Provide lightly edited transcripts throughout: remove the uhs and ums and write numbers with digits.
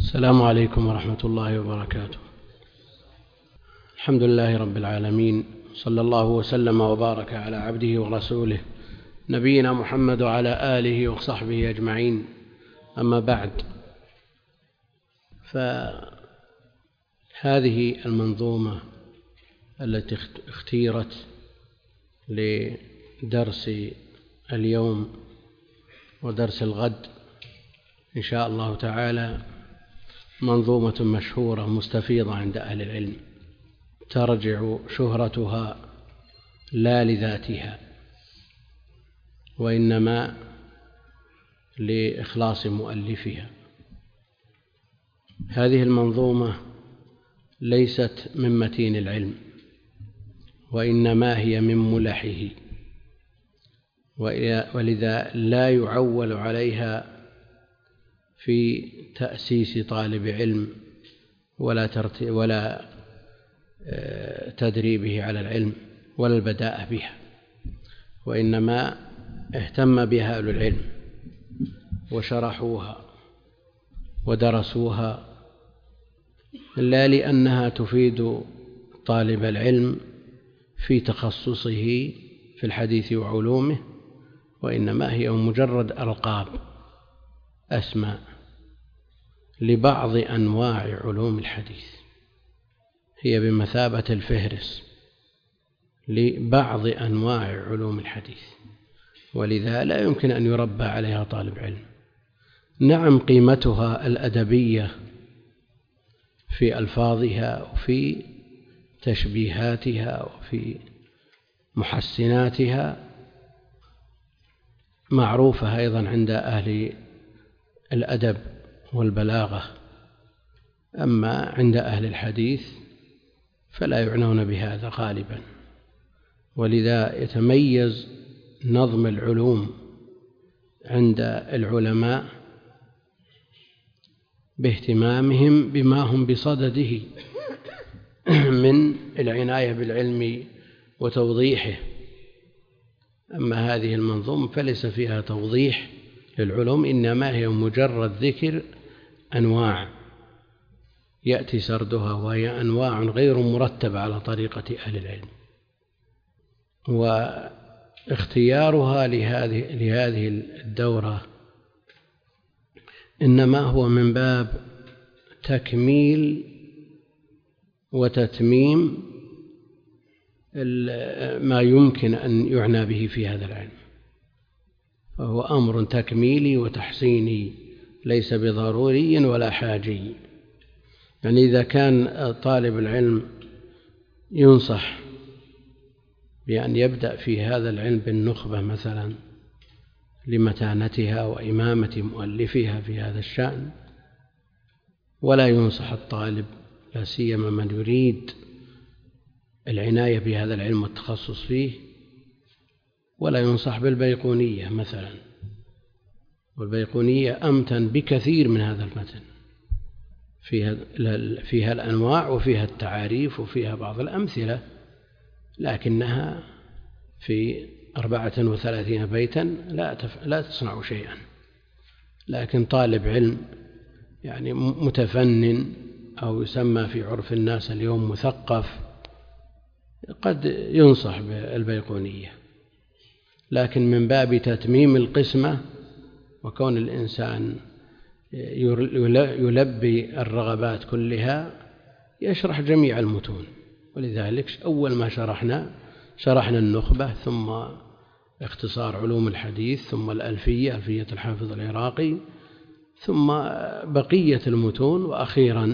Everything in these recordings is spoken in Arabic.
السلام عليكم ورحمة الله وبركاته. الحمد لله رب العالمين، صلى الله وسلم وبارك على عبده ورسوله نبينا محمد وعلى آله وصحبه أجمعين. أما بعد، فهذه المنظومة التي اختيرت لدرس اليوم ودرس الغد إن شاء الله تعالى منظومة مشهورة مستفيضة عند أهل العلم، ترجع شهرتها لا لذاتها وإنما لإخلاص مؤلفها. هذه المنظومة ليست من متين العلم، وإنما هي من ملحه، ولذا لا يعول عليها في تأسيس طالب علم ولا تدريبه على العلم ولا البداء بها، وإنما اهتم بها أهل العلم وشرحوها ودرسوها، لا لأنها تفيد طالب العلم في تخصصه في الحديث وعلومه، وإنما هي مجرد ألقاب أسماء لبعض أنواع علوم الحديث، هي بمثابة الفهرس لبعض أنواع علوم الحديث، ولذا لا يمكن أن يربى عليها طالب علم. نعم، قيمتها الأدبية في ألفاظها وفي تشبيهاتها وفي محسناتها معروفة أيضا عند أهل الأدب والبلاغة، أما عند أهل الحديث فلا يعنون بهذا غالبا، ولذا يتميز نظم العلوم عند العلماء باهتمامهم بما هم بصدده من العناية بالعلم وتوضيحه. أما هذه المنظومة فليس فيها توضيح للعلوم، إنما هي مجرد ذكر أنواع يأتي سردها، وهي أنواع غير مرتبة على طريقة أهل العلم، واختيارها لهذه الدورة إنما هو من باب تكميل وتتميم ما يمكن أن يعنى به في هذا العلم، فهو أمر تكميلي وتحسيني ليس بضروري ولا حاجي. يعني إذا كان طالب العلم ينصح بأن يبدأ في هذا العلم بالنخبة مثلا لمتانتها وإمامة مؤلفها في هذا الشأن، ولا ينصح الطالب لا سيما من يريد العناية بهذا العلم والتخصص فيه، ولا ينصح بالبيقونية مثلا، والبيقونية أمتن بكثير من هذا المتن، فيها الأنواع وفيها التعاريف وفيها بعض الأمثلة، لكنها في 34 بيتا لا تصنع شيئا. لكن طالب علم يعني متفنن أو يسمى في عرف الناس اليوم مثقف قد ينصح بالبيقونية، لكن من باب تتميم القسمة وكون الإنسان يلبي الرغبات كلها يشرح جميع المتون. ولذلك أول ما شرحنا النخبة، ثم اختصار علوم الحديث، ثم ألفية الحافظ العراقي، ثم بقية المتون، وأخيرا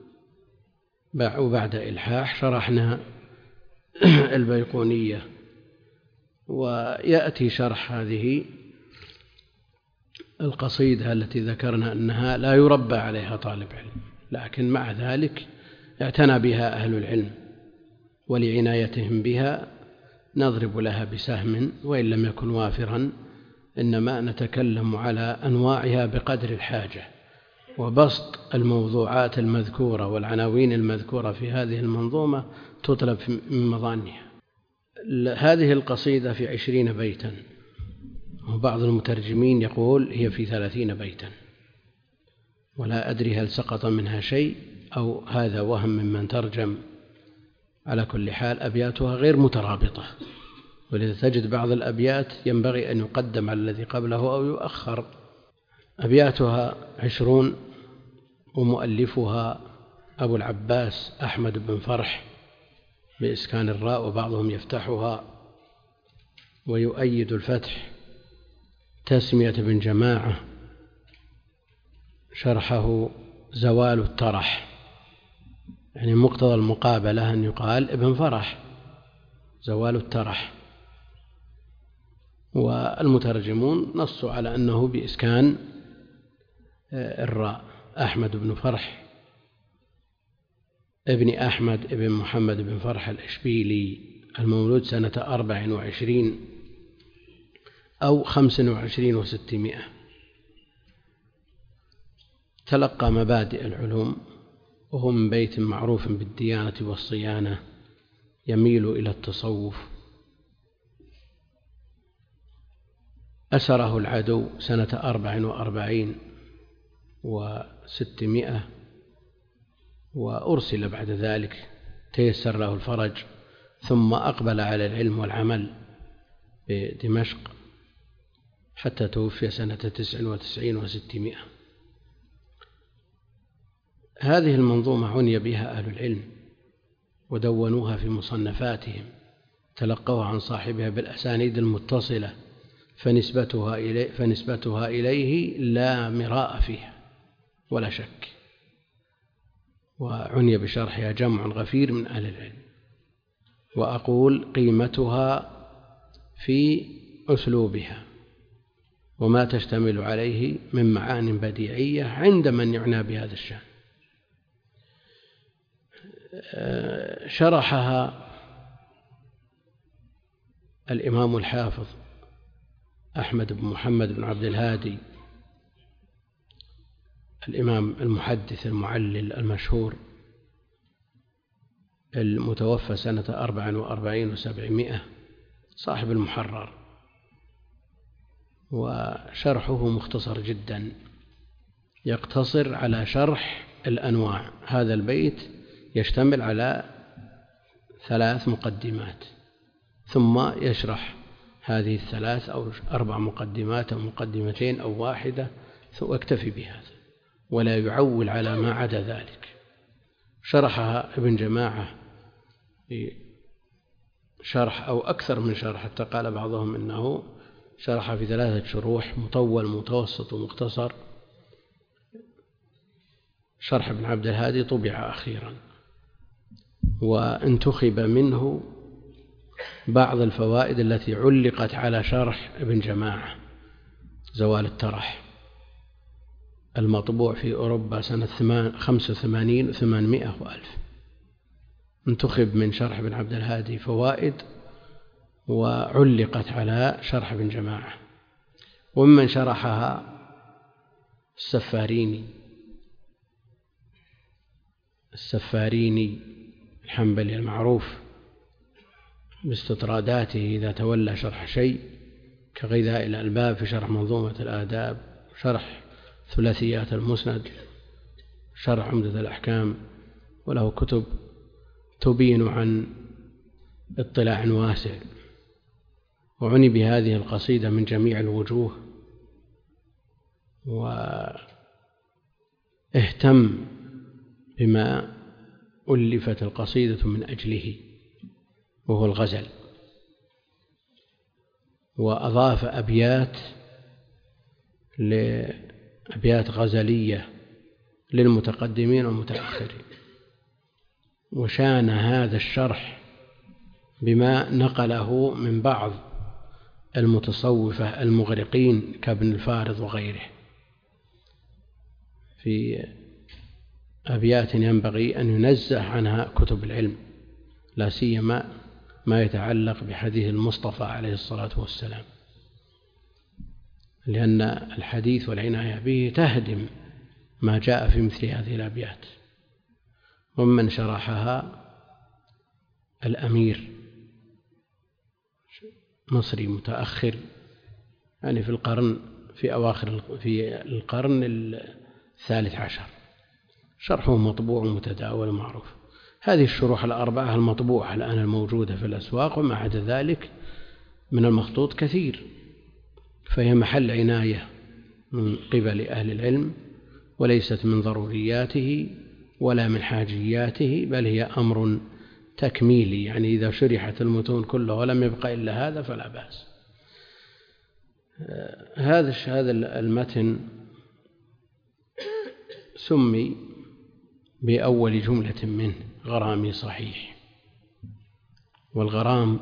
وبعد إلحاح شرحنا البيقونية. ويأتي شرح هذه القصيدة التي ذكرنا أنها لا يربى عليها طالب علم، لكن مع ذلك اعتنى بها أهل العلم، ولعنايتهم بها نضرب لها بسهم وإن لم يكن وافرا، إنما نتكلم على أنواعها بقدر الحاجة، وبسط الموضوعات المذكورة والعناوين المذكورة في هذه المنظومة تطلب من مظانها. هذه القصيدة في 20 بيتا، وبعض المترجمين يقول هي في 30 بيتا، ولا أدري هل سقط منها شيء أو هذا وهم ممن ترجم. على كل حال أبياتها غير مترابطة، ولذا تجد بعض الأبيات ينبغي أن يقدم على الذي قبله أو يؤخر. أبياتها 20 ومؤلفها أبو العباس أحمد بن فرح بإسكان الراء، وبعضهم يفتحها ويؤيد الفتح تسمية بن جماعة، شرحه زوال الترح، يعني مقتضى المقابلة أن يقال ابن فرح زوال الترح. والمترجمون نصوا على أنه بإسكان الراء. أحمد بن فرح ابن أحمد ابن محمد بن فرح الإشبيلي، المولود سنة 24 أو 25 و600. تلقى مبادئ العلوم، وهو من بيت معروف بالديانة والصيانة، يميل إلى التصوف. أسره العدو سنة 44 و600، وأرسل بعد ذلك، تيسر له الفرج، ثم أقبل على العلم والعمل بدمشق حتى توفي سنة 99 و600. هذه المنظومة عني بها أهل العلم ودونوها في مصنفاتهم، تلقوها عن صاحبها بالأسانيد المتصلة، فنسبتها إليه لا مراء فيها ولا شك، وعني بشرحها جمع غفير من أهل العلم. وأقول قيمتها في أسلوبها وما تشتمل عليه من معان بديعية عند من يعنى بهذا الشأن. شرحها الإمام الحافظ أحمد بن محمد بن عبد الهادي، الإمام المحدث المعلل المشهور، المتوفى سنة 44 و700، صاحب المحرر. وشرحه مختصر جدا، يقتصر على شرح الأنواع. هذا البيت يشتمل على 3 مقدمات، ثم يشرح هذه 3 أو 4 مقدمات أو مقدمتين أو واحدة، واكتفي بهذا ولا يعول على ما عدا ذلك. شرحها ابن جماعة شرح أو أكثر من شرح، حتى قال بعضهم إنه شرح في 3 شروح: مطول متوسط ومختصر. شرح ابن عبد الهادي طبع أخيرا، وانتخب منه بعض الفوائد التي علقت على شرح ابن جماعة زوال الترح، المطبوع في أوروبا سنة 85 و800 و1000. انتخب من شرح ابن عبد الهادي فوائد وعلقت على شرح ابن جماعة. وممن شرحها السفاريني الحنبلي المعروف باستطراداته إذا تولى شرح شيء، كغذاء الألباب في شرح منظومة الآداب، شرح ثلاثيات المسند، شرح عمدة الأحكام، وله كتب تبين عن اطلاع واسع. وعني بهذه القصيدة من جميع الوجوه، واهتم بما ألفت القصيدة من أجله، وهو الغزل، وأضاف أبيات غزلية للمتقدمين والمتأخرين، وشان هذا الشرح بما نقله من بعض المتصوفة المغرقين كابن الفارض وغيره، في أبيات ينبغي أن ينزه عنها كتب العلم، لا سيما ما يتعلق بحديث المصطفى عليه الصلاة والسلام، لأن الحديث والعناية به تهدم ما جاء في مثل هذه الأبيات. ومن شرحها الأمير، مصري متأخر، يعني في أواخر القرن 13 شرحه مطبوع متداول معروف. هذه الشروح الأربعة المطبوعة الآن الموجودة في الأسواق، وما عدا ذلك من المخطوط كثير، فهي محل عناية من قبل أهل العلم، وليست من ضرورياته ولا من حاجياته، بل هي أمر تكميلي، يعني إذا شرحت المتون كلها ولم يبقى إلا هذا فلا بأس. هذا المتن سمي بأول جملة منه غرامي صحيح، والغرام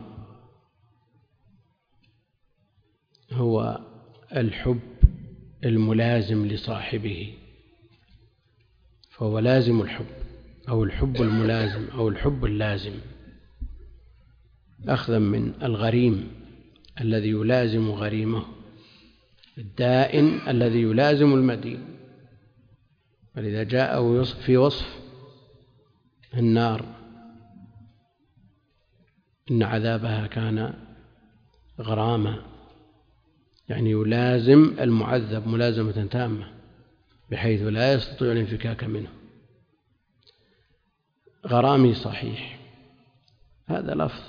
هو الحب الملازم لصاحبه، فهو لازم الحب أو الحب الملازم أو الحب اللازم، أخذا من الغريم الذي يلازم غريمه، الدائن الذي يلازم المدين. ولذا جاء في وصف النار إن عذابها كان غراما، يعني يلازم المعذب ملازمة تامة بحيث لا يستطيع الانفكاك منه. غرامي صحيح هذا لفظ،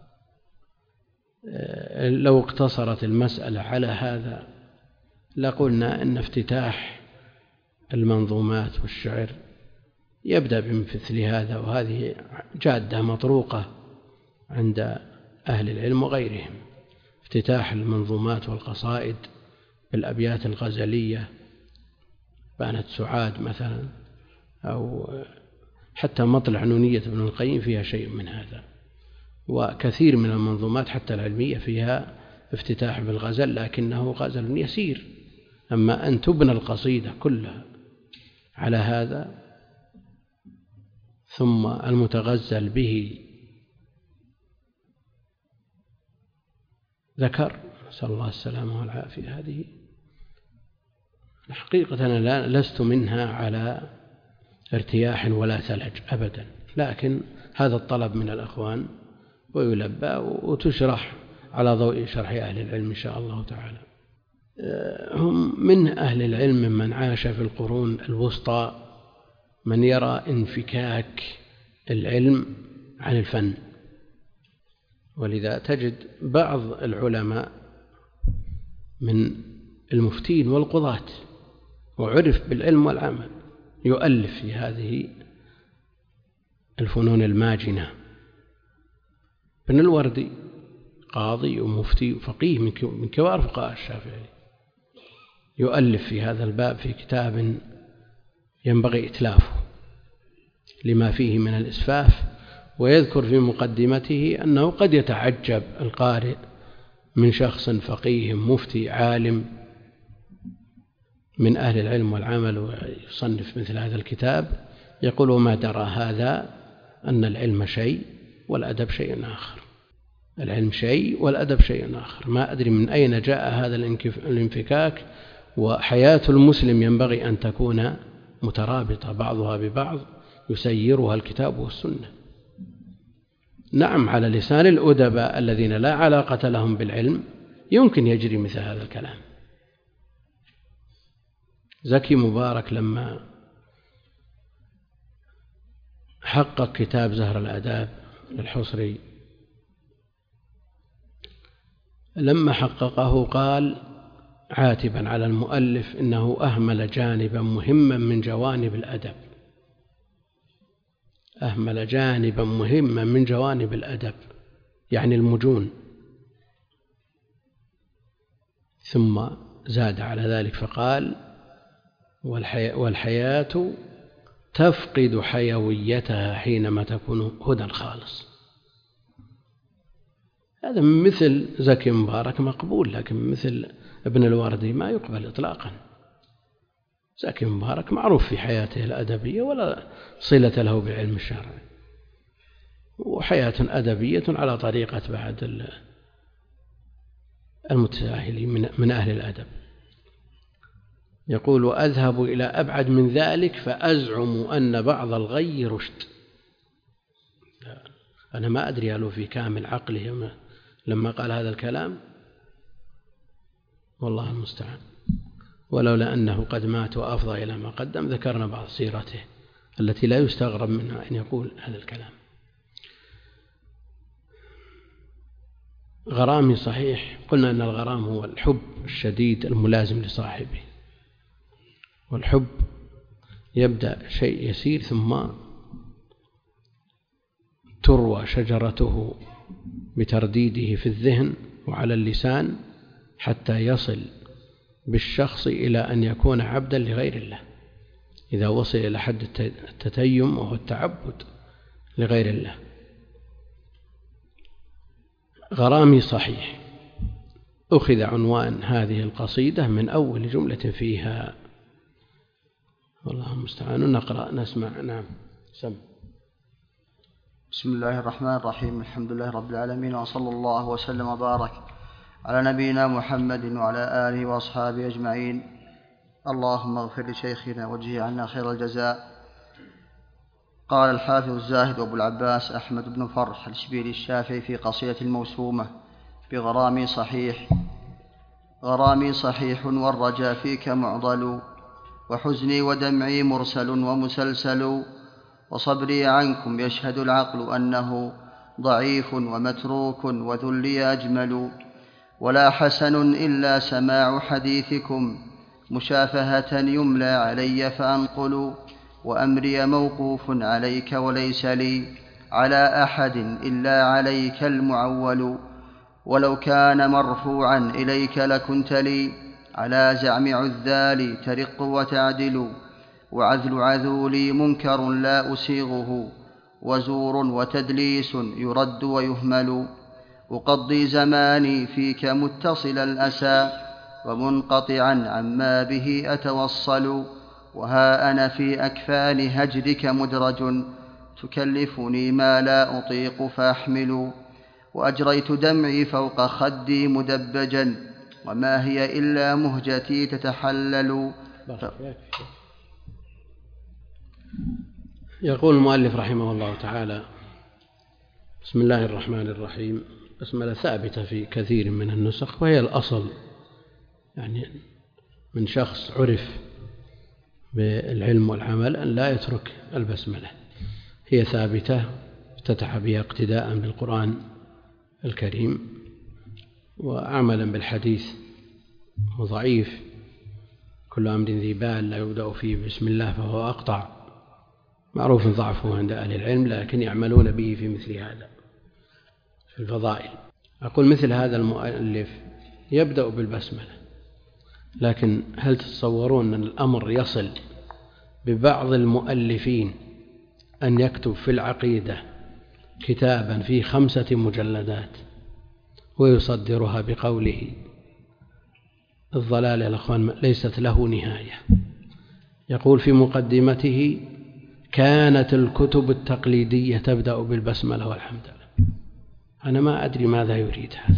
لو اقتصرت المسألة على هذا لقلنا إن افتتاح المنظومات والشعر يبدأ بمثل هذا، وهذه جادة مطروقة عند أهل العلم وغيرهم، افتتاح المنظومات والقصائد بالأبيات الغزلية، بانت سعاد مثلا، أو حتى مطلع نونية ابن القيم فيها شيء من هذا، وكثير من المنظومات حتى العلمية فيها افتتاح بالغزل، لكنه غزل يسير. أما أن تبنى القصيدة كلها على هذا ثم المتغزل به ذكر، نسأل الله السلامة والعافية، هذه حقيقة أنا لست منها على ارتياح ولا ثلج أبدا، لكن هذا الطلب من الأخوان ويلبى وتشرح على ضوء شرح أهل العلم إن شاء الله تعالى. هم من أهل العلم من عاش في القرون الوسطى من يرى انفكاك العلم عن الفن، ولذا تجد بعض العلماء من المفتين والقضاة وعرف بالعلم والعمل يؤلف في هذه الفنون الماجنة. ابن الوردي قاضي ومفتي وفقيه من كبار فقهاء الشافعي، يؤلف في هذا الباب في كتاب ينبغي إتلافه لما فيه من الإسفاف، ويذكر في مقدمته أنه قد يتعجب القارئ من شخص فقيه مفتي عالم من أهل العلم والعمل ويصنف مثل هذا الكتاب، يقول وما درى هذا أن العلم شيء والأدب شيء آخر، العلم شيء والأدب شيء آخر. ما أدري من أين جاء هذا الانفكاك، وحياة المسلم ينبغي أن تكون مترابطة بعضها ببعض يسيرها الكتاب والسنة. نعم، على لسان الأدباء الذين لا علاقة لهم بالعلم يمكن يجري مثل هذا الكلام. زكي مبارك لما حقق كتاب زهر الآداب للحصري، لما حققه قال عاتبا على المؤلف إنه أهمل جانبا مهما من جوانب الأدب، أهمل جانبا مهما من جوانب الأدب يعني المجون. ثم زاد على ذلك فقال والحياة تفقد حيويتها حينما تكون هدى خالص. هذا مثل زكي مبارك مقبول، لكن مثل ابن الوردي ما يقبل إطلاقا. زكي مبارك معروف في حياته الأدبية ولا صلة له بالعلم الشرعي، وحياة أدبية على طريقة بعض المتساهلين من أهل الأدب. يقول وأذهب إلى أبعد من ذلك فأزعم أن بعض الغي رشد. أنا ما أدري هل في كامل عقله لما قال هذا الكلام، والله المستعان. ولولا أنه قد مات وأفضى إلى ما قدم ذكرنا بعض سيرته التي لا يستغرب منها أن يقول هذا الكلام. غرامي صحيح، قلنا أن الغرام هو الحب الشديد الملازم لصاحبه، والحب يبدأ شيء يسير ثم تروى شجرته بترديده في الذهن وعلى اللسان حتى يصل بالشخص إلى أن يكون عبدا لغير الله، إذا وصل إلى حد التتيم وهو التعبد لغير الله. غرامي صحيح أخذ عنوان هذه القصيدة من أول جملة فيها، والله المستعان. نقرأ نسمع. نعم سم. بسم الله الرحمن الرحيم. الحمد لله رب العالمين، وصلى الله وسلم وبارك على نبينا محمد وعلى آله وأصحابه أجمعين. اللهم اغفر لشيخنا واجزه عنا خير الجزاء. قال الحافظ الزاهد أبو العباس أحمد بن فرح الإشبيلي الشافعي في قصيدة الموسومة بغرامي صحيح: غرامي صحيح والرجا فيك معضل، وحزني ودمعي مرسل ومسلسل، وصبري عنكم يشهد العقل أنه ضعيف ومتروك وذلي أجمل، ولا حسن إلا سماع حديثكم مشافهة يملى علي فأنقل، وأمري موقوف عليك وليس لي على أحد إلا عليك المعول، ولو كان مرفوعا إليك لكنت لي على زعم عذالي ترق وتعدل، وعذل عذولي منكر لا أسيغه، وزور وتدليس يرد ويهمل، أقضي زماني فيك متصل الأسى ومنقطعا عما به أتوصل، وها أنا في أكفان هجرك مدرج تكلفني ما لا أطيق فأحمل، وأجريت دمعي فوق خدي مدبجا وما هي إلا مهجتي تتحلل. يقول المؤلف رحمه الله تعالى: بسم الله الرحمن الرحيم. بسملة ثابتة في كثير من النسخ، وهي الأصل، يعني من شخص عرف بالعلم والعمل أن لا يترك البسملة. هي ثابتة افتتح بها اقتداء بالقرآن الكريم وعملا بالحديث ضعيف: كل أمر ذي بال لا يبدأ فيه بسم الله فهو أقطع. معروف ضعفه عند أهل العلم، لكن يعملون به في مثل هذا في الفضائل. أقول مثل هذا المؤلف يبدأ بالبسملة، لكن هل تتصورون أن الأمر يصل ببعض المؤلفين أن يكتب في العقيدة كتابا فيه 5 مجلدات ويصدرها بقوله: الضلال يا الأخوان ليست له نهاية. يقول في مقدمته: كانت الكتب التقليدية تبدأ بالبسملة والحمد لله. أنا ما أدري ماذا يريد هذا،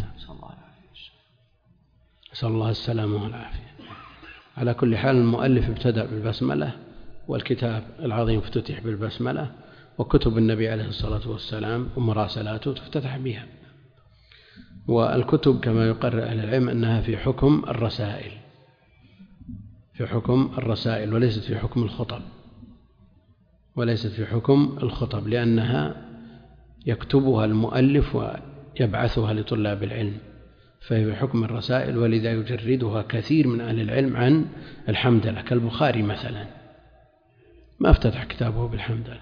نسأل الله السلامة والعافية. على كل حال المؤلف ابتدأ بالبسملة، والكتاب العظيم افتتح بالبسملة، وكتب النبي عليه الصلاة والسلام ومراسلاته تفتتح بها. والكتب كما يقرر أهل العلم أنها في حكم الرسائل، في حكم الرسائل، وليست في حكم الخطب، وليست في حكم الخطب، لأنها يكتبها المؤلف ويبعثها لطلاب العلم، فهي في حكم الرسائل، ولذا يجردها كثير من أهل العلم عن الحمدلة، كالبخاري مثلا ما افتتح كتابه بالحمدلة.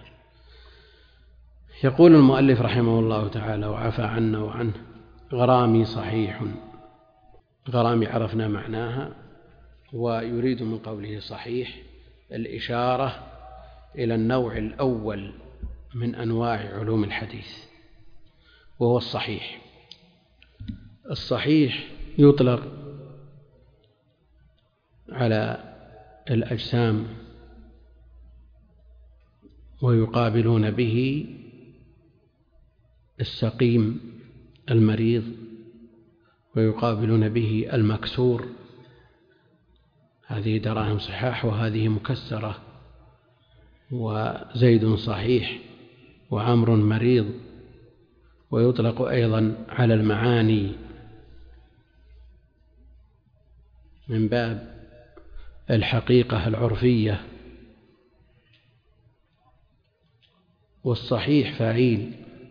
يقول المؤلف رحمه الله تعالى وعفى عنا وعنه: غرامي صحيح. غرامي عرفنا معناها، ويريد من قوله صحيح الإشارة إلى النوع الأول من أنواع علوم الحديث، وهو الصحيح. الصحيح يطلق على الأجسام، ويقابلون به السقيم المريض، ويقابلون به المكسور، هذه دراهم صحاح وهذه مكسرة، وزيد صحيح وعمر مريض. ويطلق أيضا على المعاني من باب الحقيقة العرفية، والصحيح فعيل.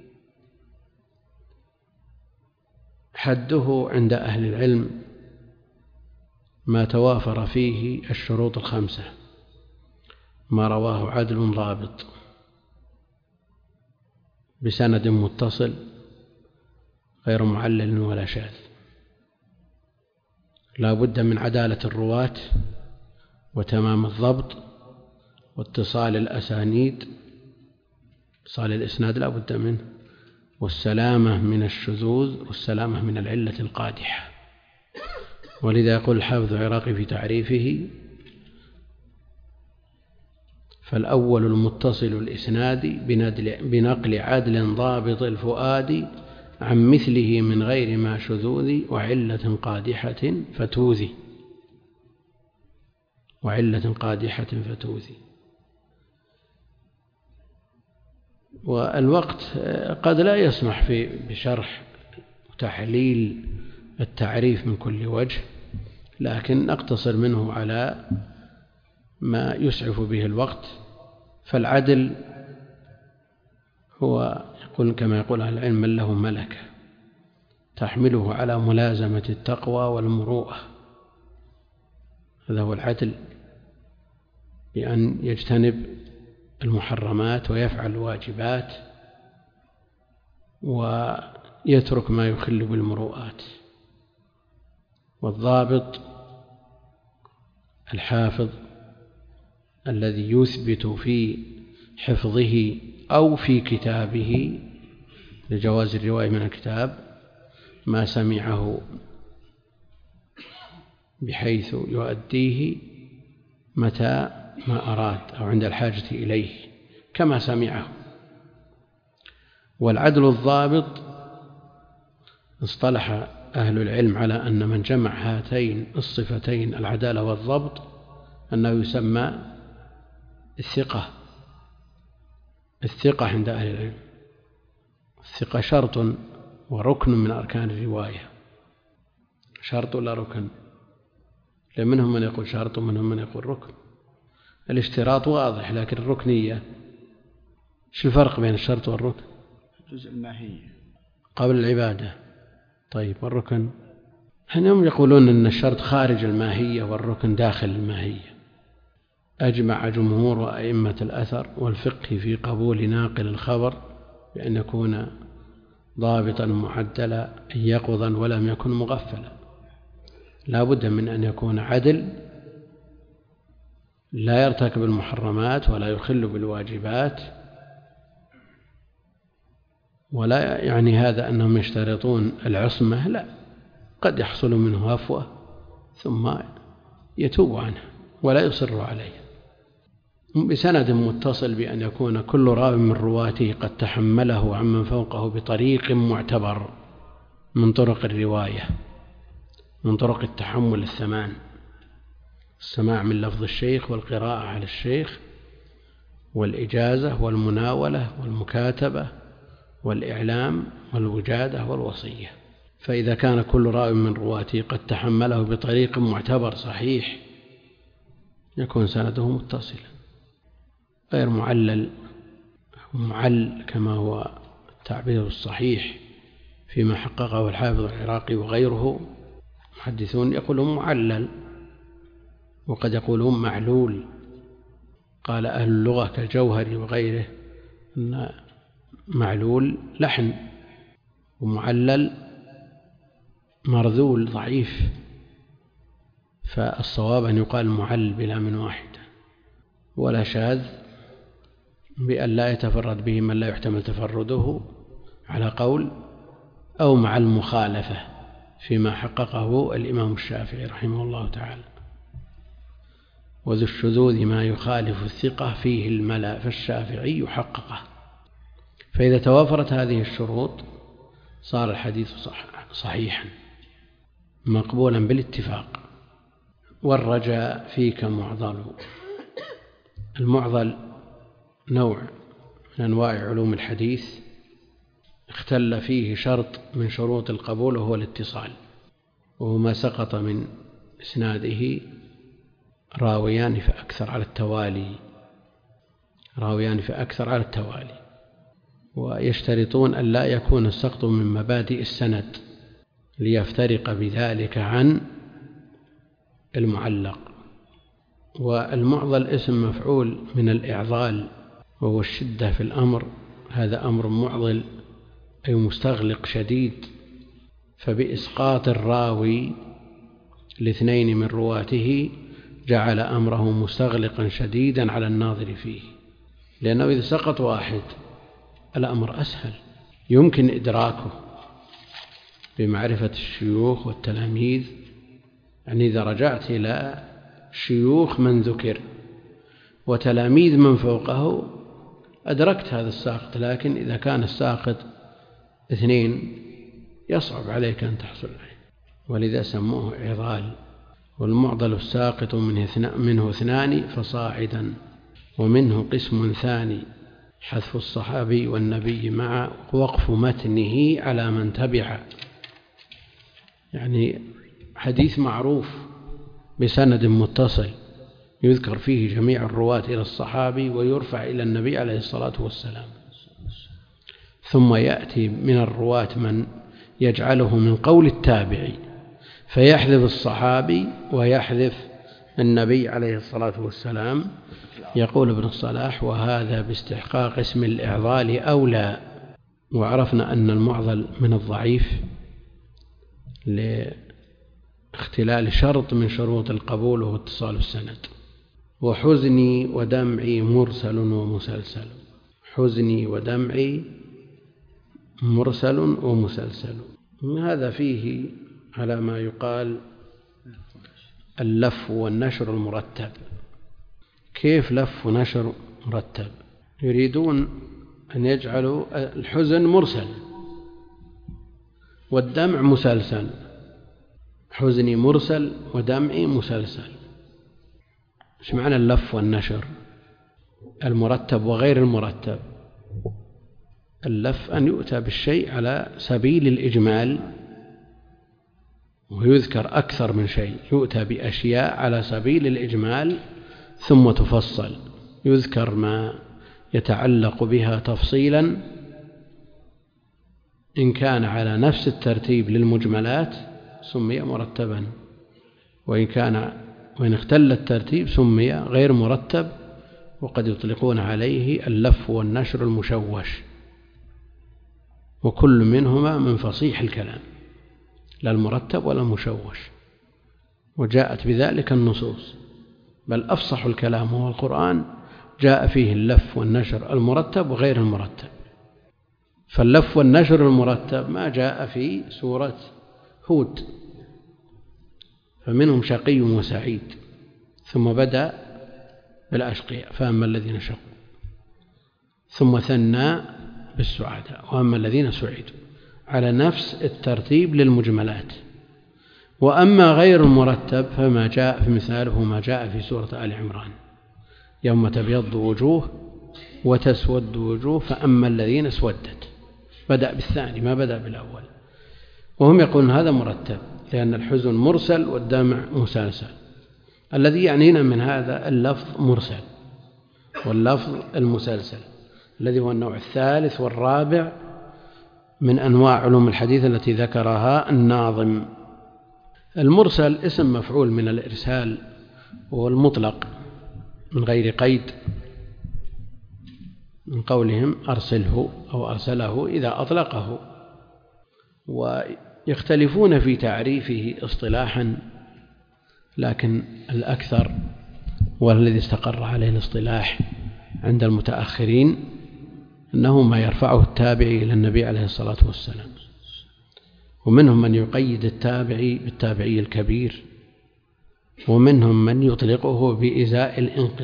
حده عند أهل العلم ما توافر فيه الشروط الخمسة، ما رواه عدل ضابط بسند متصل غير معلل ولا شاذ، لا بد من عدالة الرواة وتمام الضبط واتصال الأسانيد، اتصال الإسناد لا بد منه، والسلامة من الشذوذ والسلامة من العلة القادحة. ولذا يقول الحافظ العراقي في تعريفه: فالأول المتصل الإسناد بنقل عدل ضابط الفؤاد عن مثله من غير ما شذوذ وعلة قادحة فتوذي. والوقت قد لا يسمح بشرح وتحليل التعريف من كل وجه، لكن نقتصر منه على ما يسعف به الوقت. فالعدل هو كما يقول أهل العلم: من له ملكة تحمله على ملازمة التقوى والمروءة. هذا هو العدل، بأن يجتنب المحرمات ويفعل الواجبات ويترك ما يخل بالمروءات. والضابط الحافظ الذي يثبت في حفظه أو في كتابه لجواز الرواية من الكتاب ما سمعه بحيث يؤديه متى ما أراد أو عند الحاجة إليه كما سمعه. والعدل الضابط اصطلح أهل العلم على أن من جمع هاتين الصفتين العدالة والضبط أنه يسمى الثقة عند أهل العلم. الثقة شرط وركن من أركان الرواية. شرط ولا ركن؟ منهم من يقول شرط ومنهم من يقول ركن. الاشتراط واضح، لكن الركنية شو الفرق بين الشرط والركن؟ جزء الماهية قبل العبادة. طيب والركن؟ هم يقولون أن الشرط خارج الماهية والركن داخل الماهية. أجمع جمهور أئمة الأثر والفقه في قبول ناقل الخبر بأن يكون ضابطا معدلا أن يقظا ولم يكن مغفلا. لا بد من أن يكون عدل، لا يرتكب المحرمات ولا يخل بالواجبات. ولا يعني هذا أنهم يشترطون العصمة، لا، قد يحصل منه هفوة ثم يتوب عنه ولا يصر عليه. بسند متصل بأن يكون كل راو من رواته قد تحمله عمن فوقه بطريق معتبر من طرق الرواية، من طرق التحمل الثمان: السماع من لفظ الشيخ والقراءة على الشيخ والإجازة والمناولة والمكاتبة والإعلام والوجادة والوصية. فإذا كان كل راو من رواته قد تحمله بطريق معتبر صحيح يكون سنده متصلا غير معل كما هو التعبير الصحيح فيما حققه الحافظ العراقي وغيره. محدثون يقولون معلل وقد يقولون معلول. قال أهل اللغة كالجوهري وغيره أن معلول لحن ومعلل مرذول ضعيف، فالصواب أن يقال معل بلا من واحدة، ولا شاذ بأن لا يتفرد به من لا يحتمل تفرده على قول، أو مع المخالفة فيما حققه الإمام الشافعي رحمه الله تعالى. وذو الشذوذ ما يخالف الثقة فيه الملا، فالشافعي حققه. فإذا توافرت هذه الشروط صار الحديث صحيحا مقبولا بالاتفاق. والرجاء فيك معضل. المعضل نوع من أنواع علوم الحديث اختل فيه شرط من شروط القبول وهو الاتصال، وهو ما سقط من إسناده راويان فأكثر على التوالي، ويشترطون أن لا يكون السقط من مبادئ السند ليفترق بذلك عن المعلق. والمعضل اسم مفعول من الإعضال، وهو الشدة في الأمر، هذا أمر معضل أي مستغلق شديد، فبإسقاط الراوي لاثنين من رواته جعل أمره مستغلقا شديدا على الناظر فيه، لأنه إذا سقط واحد الأمر أسهل، يمكن إدراكه بمعرفة الشيوخ والتلاميذ. يعني إذا رجعت إلى شيوخ من ذكر وتلاميذ من فوقه أدركت هذا الساقط، لكن إذا كان الساقط اثنين يصعب عليك أن تحصل عليه، ولذا سموه إعضال. والمعضل الساقط منه اثنان فصاعدا، ومنه قسم ثاني حذف الصحابي والنبي مع وقف متنه على من تبع. يعني حديث معروف بسند متصل يذكر فيه جميع الرواة إلى الصحابي ويرفع إلى النبي عليه الصلاة والسلام، ثم يأتي من الرواة من يجعله من قول التابعي فيحذف الصحابي ويحذف النبي عليه الصلاة والسلام. يقول ابن الصلاح: وهذا باستحقاق اسم الإعضال أولى. وعرفنا أن المعضل من الضعيف لاختلال شرط من شروط القبول وهو اتصال السند. وحزني ودمعي مرسل ومسلسل، حزني ودمعي مرسل ومسلسل، هذا فيه على ما يقال اللف والنشر المرتب. كيف لف ونشر مرتب؟ يريدون أن يجعلوا الحزن مرسل والدمع مسلسل، حزني مرسل ودمعي مسلسل. ايش معنى اللف والنشر؟ المرتب وغير المرتب. اللف أن يؤتى بالشيء على سبيل الإجمال ويذكر أكثر من شيء، يؤتى بأشياء على سبيل الإجمال ثم تفصل، يذكر ما يتعلق بها تفصيلا، إن كان على نفس الترتيب للمجملات سمي مرتبا، وإن اختل الترتيب سمي غير مرتب. وقد يطلقون عليه اللف والنشر المشوش، وكل منهما من فصيح الكلام، لا المرتب ولا المشوش، وجاءت بذلك النصوص. بل أفصح الكلام هو القرآن، جاء فيه اللف والنشر المرتب وغير المرتب. فاللف والنشر المرتب ما جاء في سورة هود، فمنهم شقي وسعيد، ثم بدأ بالأشقياء فأما الذين شقوا، ثم ثنى بالسعداء وأما الذين سعدوا، على نفس الترتيب للمجملات. وأما غير المرتب فما جاء في مثاله ما جاء في سورة آل عمران: يوم تبيض وجوه وتسود وجوه فأما الذين اسودت، بدأ بالثاني ما بدأ بالأول. وهم يقولون هذا مرتب لأن الحزن مرسل والدمع مسلسل. الذي يعنينا من هذا اللفظ مرسل واللفظ المسلسل، الذي هو النوع الثالث والرابع من أنواع علوم الحديث التي ذكرها الناظم. المرسل اسم مفعول من الإرسال، وهو المطلق من غير قيد، من قولهم أرسله أو أرسله إذا أطلقه. ويختلفون في تعريفه اصطلاحا، لكن الأكثر والذي استقر عليه الاصطلاح عند المتأخرين أنه ما يرفعه التابعي إلى النبي عليه الصلاة والسلام. ومنهم من يقيد التابعي بالتابعي الكبير، ومنهم من يطلقه بإزاء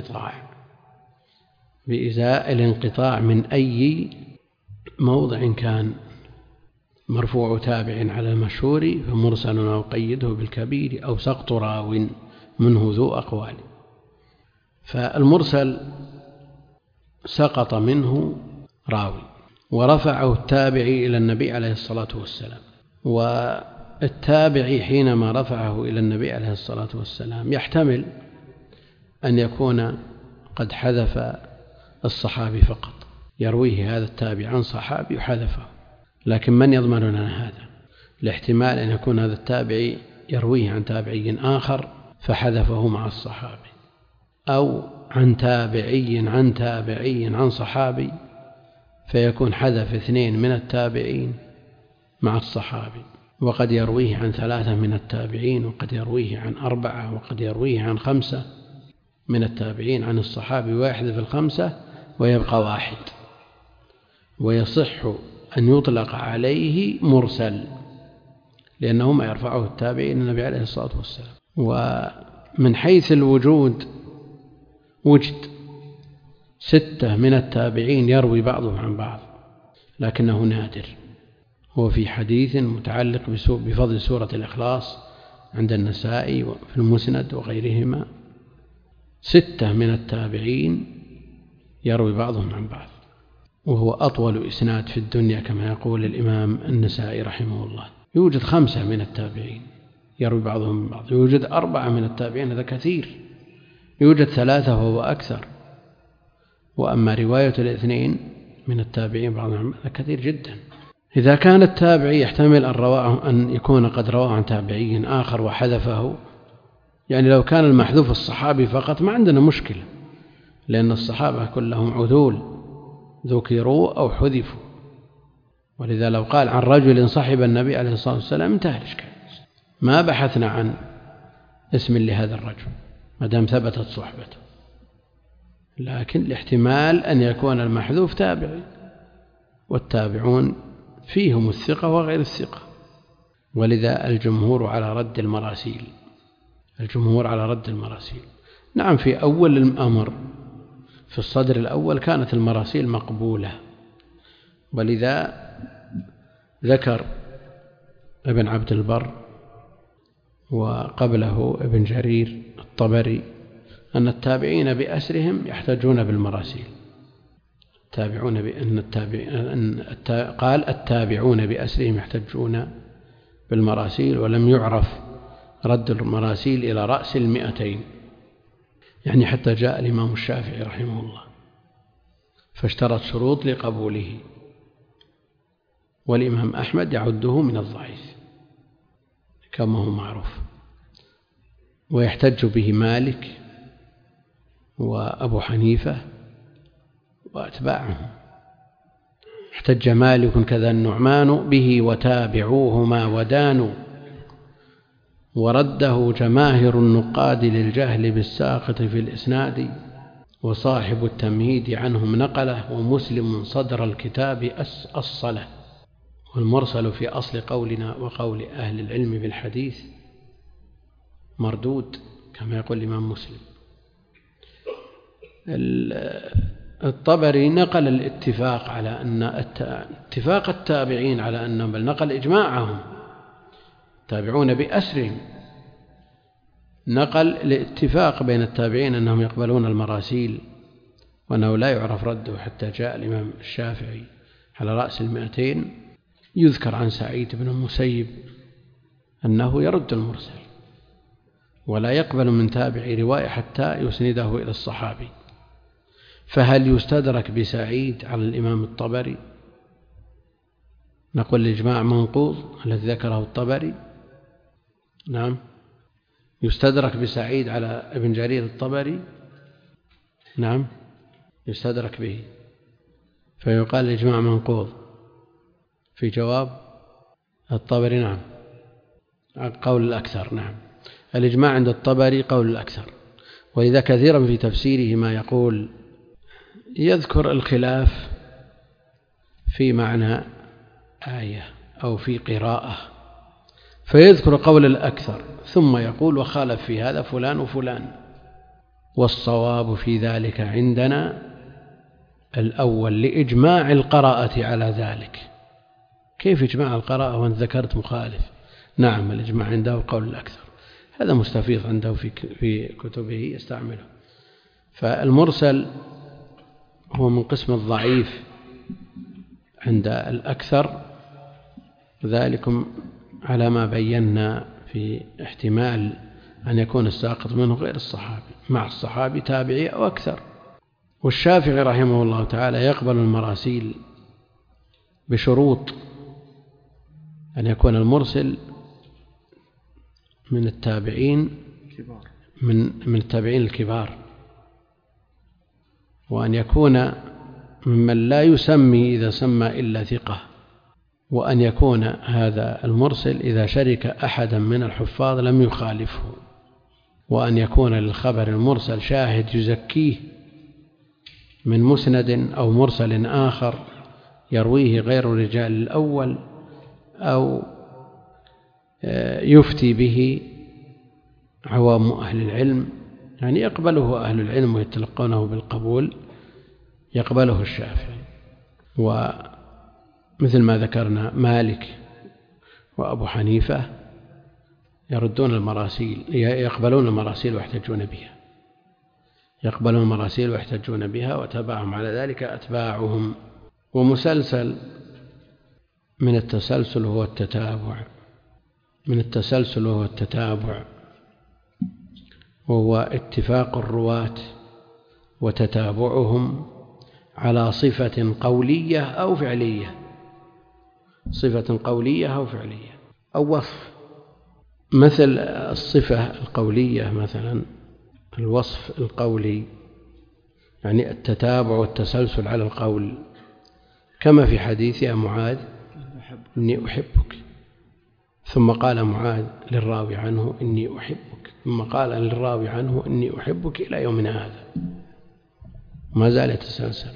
الانقطاع من أي موضع كان. مرفوع تابع على المشهور فمرسل أو قيده بالكبير أو سقط راو منه ذو أقوال. فالمرسل سقط منه راوي ورفعه التابعي إلى النبي عليه الصلاة والسلام، والتابعي حينما رفعه إلى النبي عليه الصلاة والسلام يحتمل أن يكون قد حذف الصحابي فقط، يرويه هذا التابع عن صحابي وحذفه، لكن من يضمن لنا هذا؟ الاحتمال أن يكون هذا التابعي يرويه عن تابعي آخر فحذفه مع الصحابي، أو عن تابعي عن تابعي عن صحابي فيكون حذف 2 من التابعين مع الصحابي، وقد يرويه عن 3 من التابعين، وقد يرويه عن 4، وقد يرويه عن 5 من التابعين عن الصحابي، ويحذف 5 ويبقى 1، ويصح أن يطلق عليه مرسل لأنه ما يرفعه التابعي إلى النبي عليه الصلاة والسلام. ومن حيث الوجود وجد 6 من التابعين يروي بعضهم عن بعض، لكنه نادر. هو في حديث متعلق بفضل سورة الإخلاص عند النسائي في المسند وغيرهما 6 من التابعين يروي بعضهم عن بعض، وهو أطول إسناد في الدنيا كما يقول الإمام النسائي رحمه الله. يوجد 5 من التابعين يروي بعضهم من بعض، يوجد 4 من التابعين، هذا كثير، يوجد 3 وهو أكثر، وأما رواية 2 من التابعين بعضهم هذا كثير جدا. إذا كان التابعي يحتمل أن يكون قد رواه عن تابعي آخر وحذفه، يعني لو كان المحذوف الصحابي فقط ما عندنا مشكلة، لأن الصحابة كلهم عدول ذكروا أو حذفوا، ولذا لو قال عن رجل صحب النبي عليه الصلاة والسلام انتهى الإشكال، ما بحثنا عن اسم لهذا الرجل ما دام ثبتت صحبته. لكن الاحتمال أن يكون المحذوف تابعي، والتابعون فيهم الثقة وغير الثقة، ولذا الجمهور على رد المراسيل. الجمهور على رد المراسيل. نعم، في أول الأمر في الصدر الأول كانت المراسيل مقبولة، ولذا ذكر ابن عبد البر وقبله ابن جرير الطبري أن التابعين بأسرهم يحتجون بالمراسيل. قال التابعون بأسرهم يحتجون بالمراسيل، ولم يعرف رد المراسيل إلى رأس 200، يعني حتى جاء الإمام الشافعي رحمه الله فاشترط شروط لقبوله، والإمام أحمد يعده من الضعيف كما هو معروف، ويحتج به مالك وأبو حنيفة وأتباعهم. احتج مالك كذا النعمان به وتابعوهما ودانوا، ورده جماهر النقاد للجهل بالساقط في الإسناد، وصاحب التمهيد عنهم نقله، ومسلم صدر الكتاب أصله. والمرسل في أصل قولنا وقول أهل العلم بالحديث مردود كما يقول الإمام مسلم. الطبري نقل الاتفاق على أن اتفاق التابعين على أنهم، بل نقل إجماعهم تابعون بأسرهم، نقل الاتفاق بين التابعين أنهم يقبلون المراسيل وأنه لا يعرف رده، حتى جاء الإمام الشافعي على رأس 200 يذكر عن سعيد بن المسيب أنه يرد المرسل ولا يقبل من تابع رواية حتى يسنده إلى الصحابي. فهل يستدرك بسعيد على الإمام الطبري؟ نقول الإجماع منقوض الذي ذكره الطبري. نعم، يستدرك بسعيد على ابن جرير الطبري. نعم، يستدرك به، فيقال الإجماع منقوض في جواب الطبري. نعم، قول الأكثر. نعم، الإجماع عند الطبري قول الأكثر، ولذا كثيرا في تفسيره ما يقول يذكر الخلاف في معنى آية أو في قراءة فيذكر قول الأكثر ثم يقول وخالف في هذا فلان وفلان، والصواب في ذلك عندنا الأول لإجماع القراءة على ذلك. كيف إجماع القراءة وأنت ذكرت مخالف؟ نعم، الإجماع عنده قول الأكثر، هذا مستفيض عنده في كتبه يستعمله. فالمرسل هو من قسم الضعيف عند الأكثر، ذلكم على ما بينا في احتمال أن يكون الساقط منه غير الصحابي، مع الصحابي تابعي أو أكثر. والشافعي رحمه الله تعالى يقبل المراسيل بشروط: أن يكون المرسل من التابعين من التابعين الكبار، وأن يكون ممن لا يسمي إذا سمى إلا ثقة، وأن يكون هذا المرسل إذا شرك أحدا من الحفاظ لم يخالفه، وأن يكون للخبر المرسل شاهد يزكيه من مسند أو مرسل آخر يرويه غير الرجال الأول، أو يفتي به عوام أهل العلم، يعني يقبله أهل العلم ويتلقونه بالقبول، يقبله الشافعي. ومثل ما ذكرنا مالك وأبو حنيفة يردون المراسيل، يقبلون المراسيل ويحتجون بها، يقبلون المراسيل ويحتجون بها، وتبعهم على ذلك أتباعهم. ومسلسل من التسلسل هو التتابع، من التسلسل هو التتابع، وهو اتفاق الرواة وتتابعهم على صفة قولية أو فعلية، صفة قولية أو فعلية أو وصف. مثل الصفة القولية مثلا الوصف القولي، يعني التتابع والتسلسل على القول، كما في حديث يا معاذ إني أحبك، ثم قال معاذ للراوي عنه إني أحبك، ثم قال للراوي عنه إني أحبك إلى يومنا هذا، ما زال يتسلسل.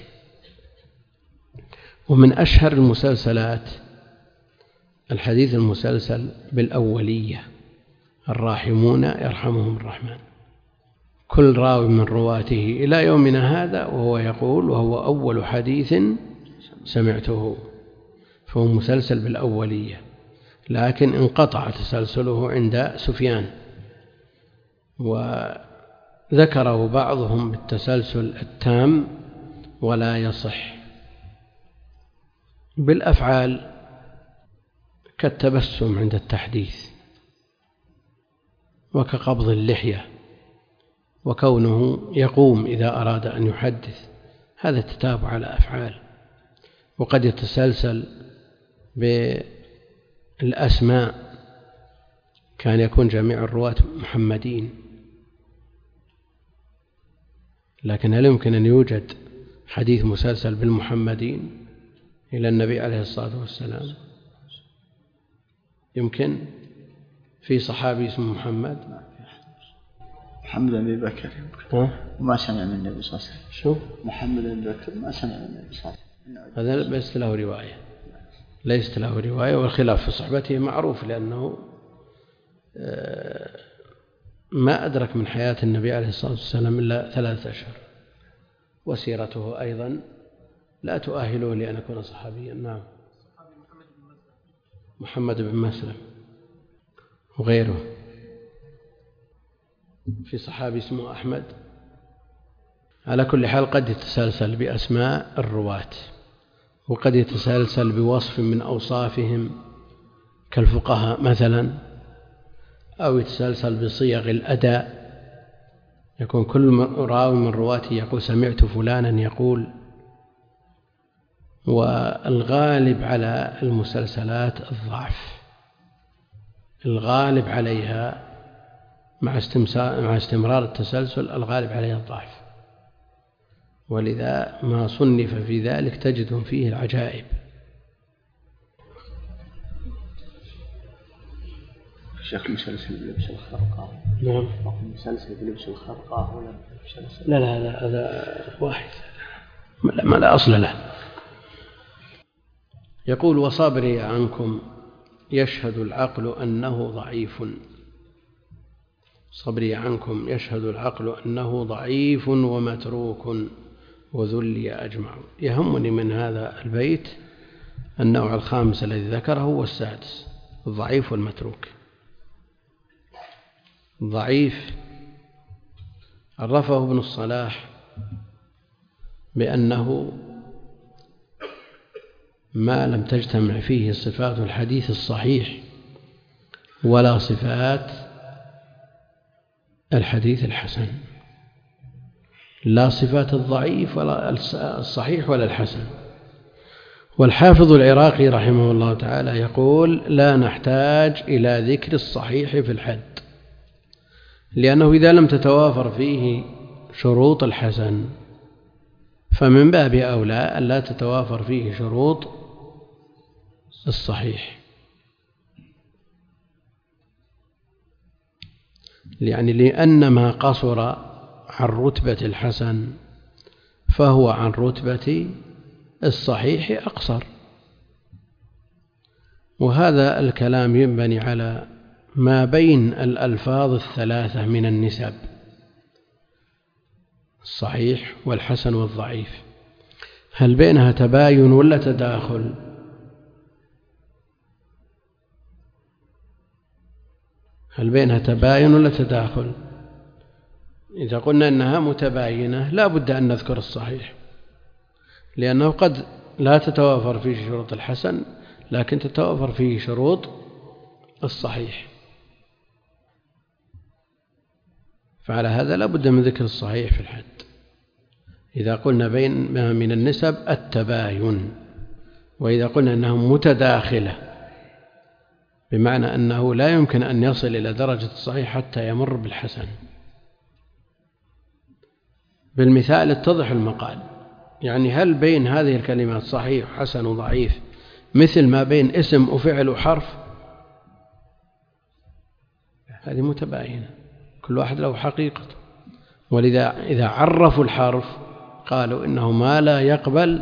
ومن أشهر المسلسلات الحديث المسلسل بالأولية: الراحمون يرحمهم الرحمن، كل راوي من رواته إلى يومنا هذا وهو يقول وهو أول حديث سمعته، فهو مسلسل بالأولية، لكن انقطع تسلسله عند سفيان، وذكره بعضهم بالتسلسل التام ولا يصح. بالأفعال كالتبسم عند التحديث، وكقبض اللحية، وكونه يقوم إذا أراد أن يحدث، هذا التتابع على أفعال. وقد يتسلسل بالأسماء، كان يكون جميع الرواة محمدين، لكن هل يمكن أن يوجد حديث مسلسل بالمحمدين إلى النبي عليه الصلاة والسلام؟ يمكن؟ في صحابي اسمه محمد محمد بن أبي بكر ما سمع من النبي صلى الله عليه وسلم. شو؟ محمد بن أبي بكر ما سمع من النبي صلى الله عليه وسلم. هذا ليست له رواية، ليست له رواية، والخلاف في صحبته معروف، لأنه ما أدرك من حياة النبي عليه الصلاة والسلام إلا 3 أشهر، وسيرته أيضا لا تؤهله لأن يكون صحابيا. نعم، محمد بن مسلم وغيره. في صحابي اسمه أحمد. على كل حال قد يتسلسل بأسماء الرواة، وقد يتسلسل بوصف من أوصافهم كالفقهاء مثلا، أو يتسلسل بصيغ الأداء، يكون كل راوي من رواته يقول سمعت فلانا يقول. والغالب على المسلسلات الضعف، الغالب عليها مع استمرار التسلسل الغالب عليها الضعف، ولذا ما صنف في ذلك تجد فيه العجائب. شيخ مسلسل بلبس الخرقاء. نعم، مسلسل بلبس الخرقاء ولا مسلسل؟ لا هذا واحد ما لا أصل له. يقول وصبري عنكم يشهد العقل أنه ضعيف، صبري عنكم يشهد العقل أنه ضعيف ومتروك وذلي أجمع. يهمني من هذا البيت النوع الخامس الذي ذكره هو السادس، الضعيف والمتروك. ضعيف عرفه ابن الصلاح بأنه ما لم تجتمع فيه صفات الحديث الصحيح ولا صفات الحديث الحسن، لا صفات الضعيف ولا الصحيح ولا الحسن. والحافظ العراقي رحمه الله تعالى يقول: لا نحتاج إلى ذكر الصحيح في الحد، لأنه إذا لم تتوافر فيه شروط الحسن فمن باب أولى أن لا تتوافر فيه شروط الصحيح، يعني لأن ما قصر عن رتبة الحسن فهو عن رتبة الصحيح أقصر. وهذا الكلام ينبني على ما بين الألفاظ الثلاثة من النسب: الصحيح والحسن والضعيف، هل بينها تباين ولا تداخل؟ هل بينها تباين ولا تداخل؟ إذا قلنا أنها متباينة لا بد أن نذكر الصحيح، لأنه قد لا تتوافر فيه شروط الحسن لكن تتوافر فيه شروط الصحيح، فعلى هذا لا بد من ذكر الصحيح في الحد. إذا قلنا بين من النسب التباين، وإذا قلنا أنها متداخلة بمعنى أنه لا يمكن أن يصل إلى درجة الصحيح حتى يمر بالحسن. بالمثال اتضح المقال، يعني هل بين هذه الكلمات صحيح وحسن وضعيف مثل ما بين اسم وفعل وحرف؟ هذه متباينة، كل واحد له حقيقته. ولذا إذا عرفوا الحرف قالوا إنه ما لا يقبل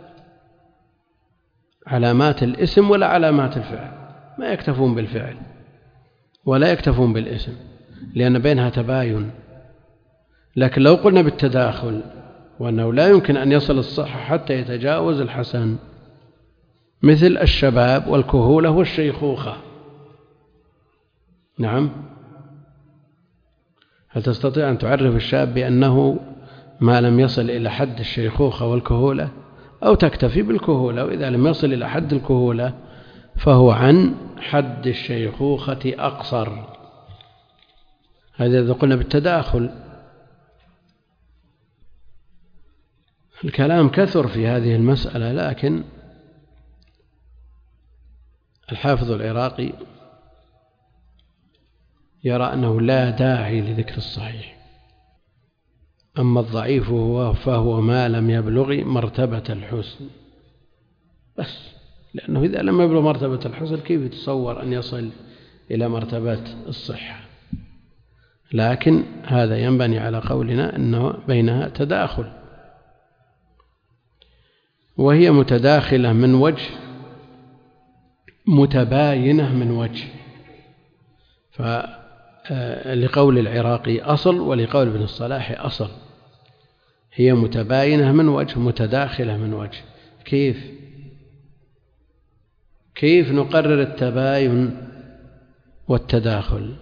علامات الاسم ولا علامات الفعل، ما يكتفون بالفعل ولا يكتفون بالاسم لأن بينها تباين. لكن لو قلنا بالتداخل وأنه لا يمكن أن يصل الصحة حتى يتجاوز الحسن، مثل الشباب والكهولة والشيخوخة، نعم، هل تستطيع أن تعرف الشاب بأنه ما لم يصل إلى حد الشيخوخة والكهولة، أو تكتفي بالكهولة، وإذا لم يصل إلى حد الكهولة فهو عن حد الشيخوخة أقصر؟ هذا إذا قلنا بالتداخل. الكلام كثر في هذه المسألة، لكن الحافظ العراقي يرى أنه لا داعي لذكر الصحيح. أما الضعيف فهو ما لم يبلغ مرتبة الحسن بس، لأنه إذا لم يبلغ مرتبة الحسن كيف يتصور أن يصل إلى مرتبة الصحة؟ لكن هذا ينبني على قولنا أنه بينها تداخل، وهي متداخلة من وجه، متباينة من وجه. فلقول العراقي أصل ولقول ابن الصلاح أصل، هي متباينة من وجه متداخلة من وجه. كيف نقرر التباين والتداخل؟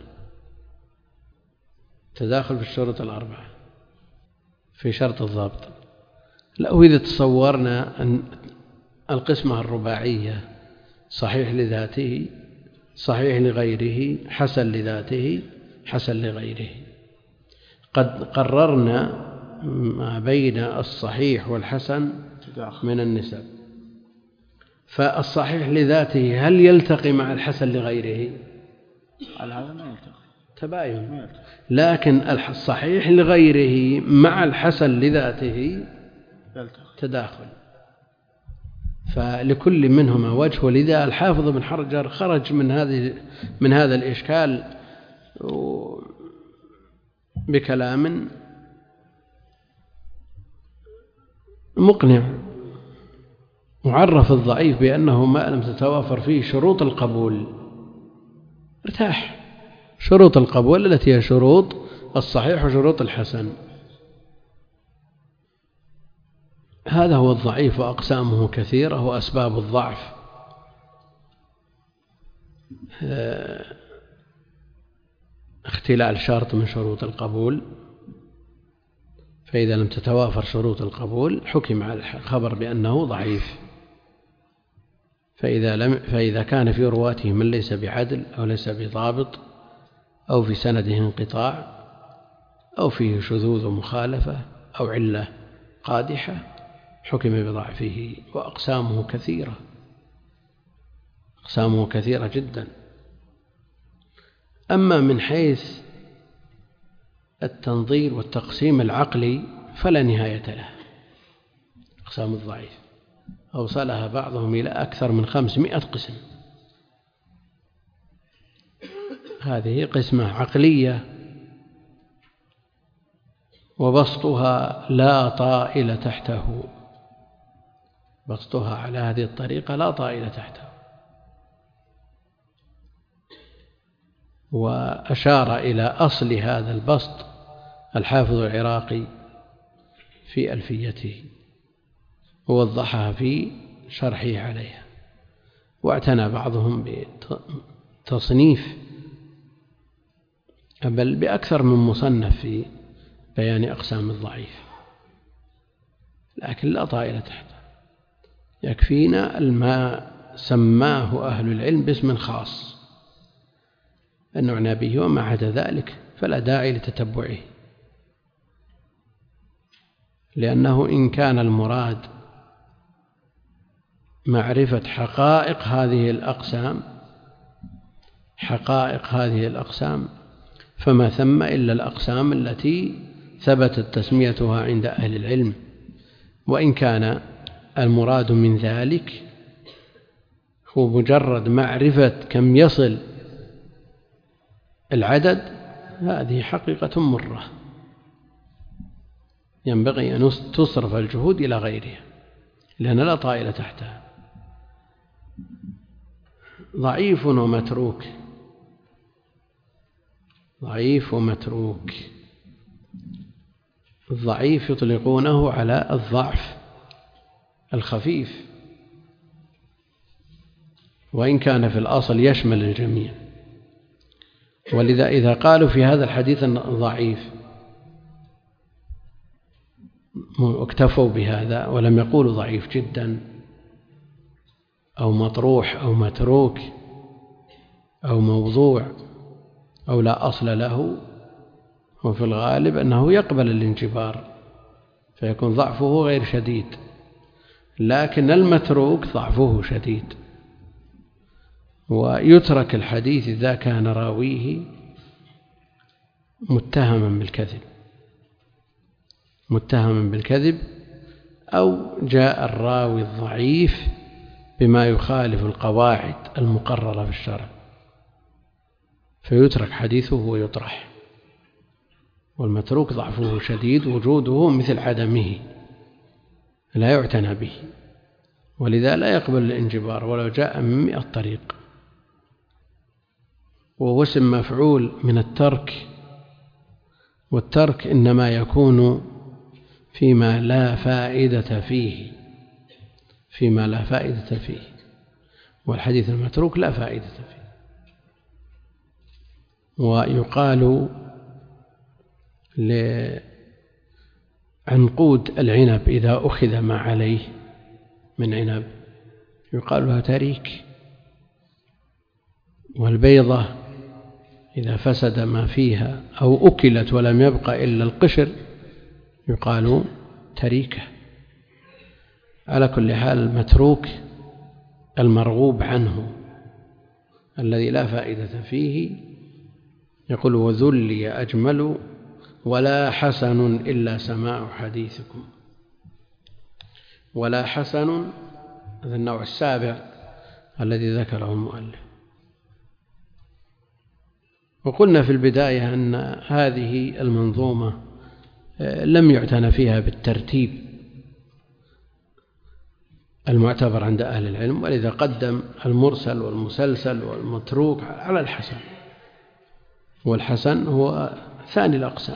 تداخل في الشروط الأربعة في شرط الضبط. لو إذا تصورنا أن القسمة الرباعية صحيح لذاته، صحيح لغيره، حسن لذاته، حسن لغيره، قد قررنا ما بين الصحيح والحسن من النسب، فالصحيح لذاته هل يلتقي مع الحسن لغيره؟ على هذا ما يلتقي، تباين. لكن الصحيح لغيره مع الحسن لذاته تداخل، فلكل منهما وجه. ولذا الحافظ بن حجر خرج من هذا الإشكال بكلام مقنع، وعرف الضعيف بأنه ما لم تتوافر فيه شروط القبول. ارتاح، شروط القبول التي هي شروط الصحيح وشروط الحسن. هذا هو الضعيف، وأقسامه كثيرة وأسباب الضعف اختلال شرط من شروط القبول، فإذا لم تتوافر شروط القبول حكم على الخبر بأنه ضعيف. فإذا كان في رواته من ليس بعدل أو ليس بضابط أو في سنده انقطاع أو فيه شذوذ ومخالفة أو علة قادحة حكم بضعفه. وأقسامه كثيرة، أقسامه كثيرة جدا. أما من حيث التنظير والتقسيم العقلي فلا نهاية له. أقسام الضعيف أوصلها بعضهم إلى أكثر من 500 قسم. هذه قسمة عقلية، وبسطها لا طائل تحته، بسطها على هذه الطريقة لا طائل تحته. وأشار إلى أصل هذا البسط الحافظ العراقي في ألفيته، ووضحها في شرحه عليها. واعتنى بعضهم بتصنيف بل بأكثر من مصنف في بيان أقسام الضعيف، لكن لا طائل تحته. يكفينا ما سماه أهل العلم باسم خاص أن نعنى به، وما عدا ذلك فلا داعي لتتبعه، لأنه إن كان المراد معرفة حقائق هذه الأقسام فما ثم إلا الأقسام التي ثبتت تسميتها عند أهل العلم. وإن كان المراد من ذلك هو مجرد معرفة كم يصل العدد، هذه حقيقة مرة ينبغي أن تصرف الجهود إلى غيرها، لأن لا طائل تحتها. ضعيف ومتروك، ضعيف ومتروك. الضعيف يطلقونه على الضعف الخفيف، وإن كان في الأصل يشمل الجميع. ولذا إذا قالوا في هذا الحديث ضعيف اكتفوا بهذا ولم يقولوا ضعيف جدا أو مطروح أو متروك أو موضوع أو لا أصل له، وفي الغالب أنه يقبل الانجبار فيكون ضعفه غير شديد، لكن المتروك ضعفه شديد. ويترك الحديث إذا كان راويه متهما بالكذب أو جاء الراوي الضعيف بما يخالف القواعد المقررة في الشرع، فيترك حديثه ويطرح. والمتروك ضعفه شديد، وجوده مثل عدمه لا يعتنى به، ولذا لا يقبل الانجبار ولو جاء من 100 طريق. وهو اسم مفعول من الترك، والترك إنما يكون فيما لا فائدة فيه، والحديث المتروك لا فائدة فيه. ويقال لعنقود العنب إذا أخذ ما عليه من عنب يقال لها تريك، والبيضة إذا فسد ما فيها أو أكلت ولم يبقى إلا القشر يقال تريكة. على كل حال المتروك المرغوب عنه الذي لا فائدة فيه. يقول وذلي أجمل ولا حسن إلا سماع حديثكم. ولا حسن هذا النوع السابع الذي ذكره المؤلف. وقلنا في البداية أن هذه المنظومة لم يعتنى فيها بالترتيب المعتبر عند أهل العلم، ولذا قدم المرسل والمسلسل والمتروك على الحسن، والحسن هو ثاني الأقسام.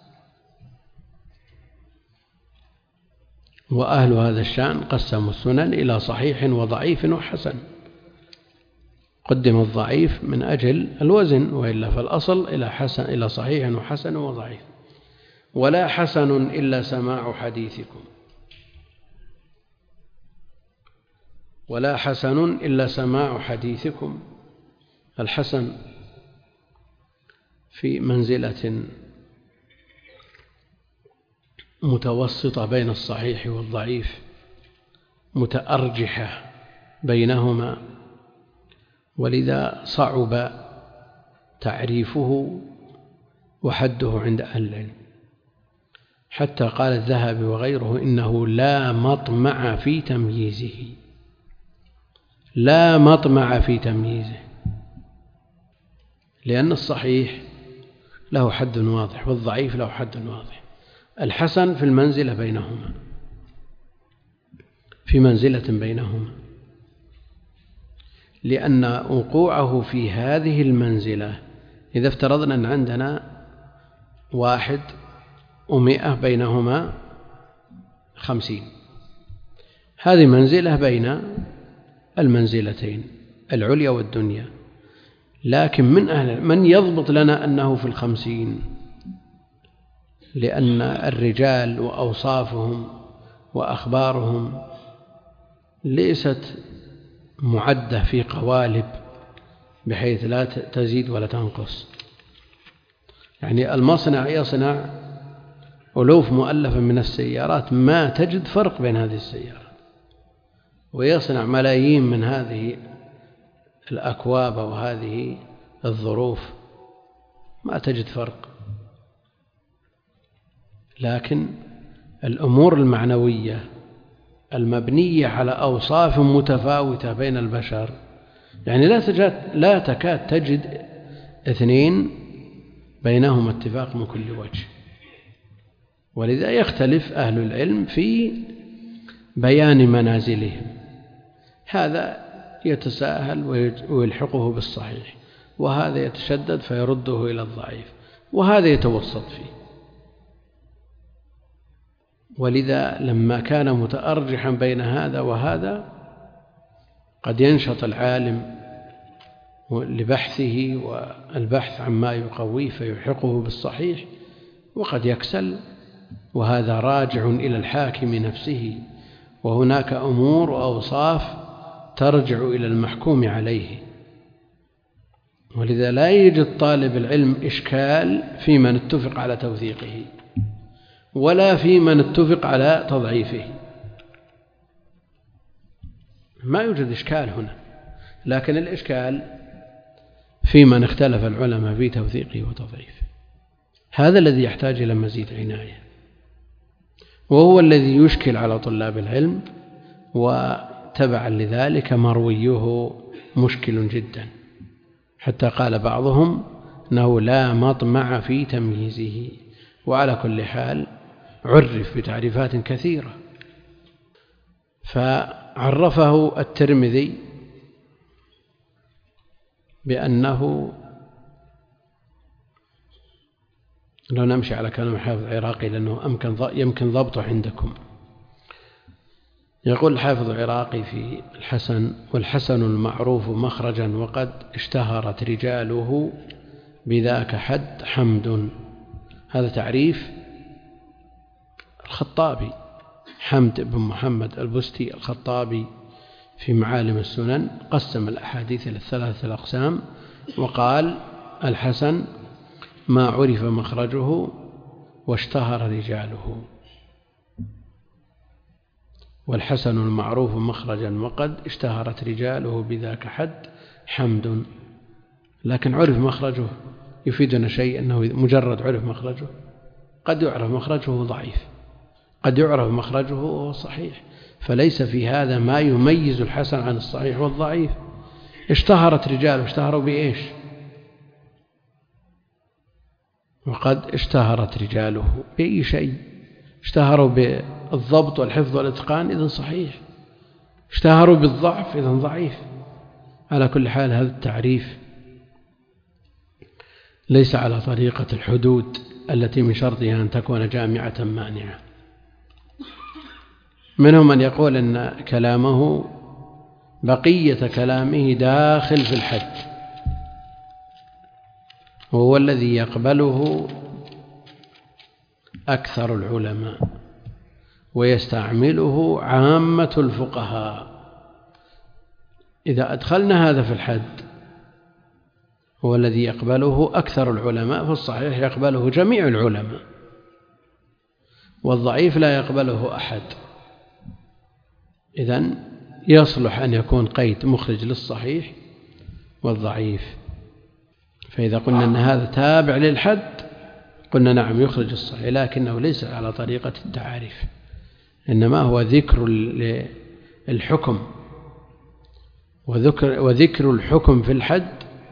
وأهل هذا الشأن قسموا السنن إلى صحيح وضعيف وحسن. قدم الضعيف من أجل الوزن، وإلا فالأصل إلى صحيح وحسن وضعيف. ولا حسن إلا سماع حديثكم. ولا حسن إلا سماع حديثكم. الحسن في منزلة متوسطة بين الصحيح والضعيف، متأرجحة بينهما، ولذا صعب تعريفه وحده عند أهل العلم، حتى قال الذهبي وغيره إنه لا مطمع في تمييزه، لا مطمع في تمييزه، لأن الصحيح له حد واضح والضعيف له حد واضح. الحسن في المنزلة بينهما، في منزلة بينهما، لأن وقوعه في هذه المنزلة، إذا افترضنا أن عندنا 1 و100 بينهما 50، هذه منزلة بين المنزلتين العليا والدنيا، لكن من يضبط لنا أنه في 50؟ لأن الرجال وأوصافهم وأخبارهم ليست معدة في قوالب بحيث لا تزيد ولا تنقص. يعني المصنع يصنع ألوف مؤلفة من السيارات، ما تجد فرق بين هذه السيارات، ويصنع ملايين من هذه الأكواب وهذه الظروف، ما تجد فرق. لكن الأمور المعنوية المبنية على أوصاف متفاوتة بين البشر، يعني لا تكاد تجد 2 بينهما اتفاق من كل وجه، ولذا يختلف أهل العلم في بيان منازلهم، هذا يتساهل ويلحقه بالصحيح، وهذا يتشدد فيرده إلى الضعيف، وهذا يتوسط فيه. ولذا لما كان متأرجحا بين هذا وهذا، قد ينشط العالم لبحثه والبحث عما يقويه فيلحقه بالصحيح، وقد يكسل، وهذا راجع إلى الحاكم نفسه، وهناك أمور وأوصاف ترجع إلى المحكوم عليه. ولذا لا يجد طالب العلم إشكال في من اتفق على توثيقه ولا في من اتفق على تضعيفه، ما يوجد إشكال هنا، لكن الإشكال في من اختلف العلماء في توثيقه وتضعيفه، هذا الذي يحتاج إلى مزيد عناية، وهو الذي يشكل على طلاب العلم، وتبعا لذلك مرويه مشكل جدا، حتى قال بعضهم أنه لا مطمع في تمييزه. وعلى كل حال عرف بتعريفات كثيرة، فعرفه الترمذي بأنه، لو نمشي على كلام الحافظ العراقي لأنه يمكن ضبطه عندكم، يقول الحافظ العراقي في الحسن: والحسن المعروف مخرجا وقد اشتهرت رجاله بذاك حد حمد. هذا تعريف الخطابي، حمد بن محمد البستي الخطابي في معالم السنن، قسم الأحاديث إلى 3 أقسام، وقال: الحسن ما عرف مخرجه واشتهر رجاله، والحسن المعروف مخرجا وقد اشتهرت رجاله بذاك حد حمد. لكن عرف مخرجه يفيدنا شيء، أنه مجرد عرف مخرجه قد يعرف مخرجه ضعيف، قد يعرف مخرجه صحيح، فليس في هذا ما يميز الحسن عن الصحيح والضعيف. اشتهرت رجاله، اشتهروا بإيش؟ وقد اشتهرت رجاله بأي شيء؟ اشتهروا بالضبط والحفظ والإتقان، إذن صحيح. اشتهروا بالضعف، إذن ضعيف. على كل حال هذا التعريف ليس على طريقة الحدود التي من شرطها أن تكون جامعة مانعة. منهم من يقول أن كلامه بقية كلامه داخل في الحد، وهو الذي يقبله أكثر العلماء ويستعمله عامة الفقهاء. إذا أدخلنا هذا في الحد هو الذي يقبله أكثر العلماء، فالصحيح يقبله جميع العلماء، والضعيف لا يقبله أحد. إذن يصلح أن يكون قيد مخرج للصحيح والضعيف. فإذا قلنا أن هذا تابع للحد قلنا نعم يخرج الصحيح، لكنه ليس على طريقة التعاريف، إنما هو ذكر الحكم، وذكر الحكم في الحد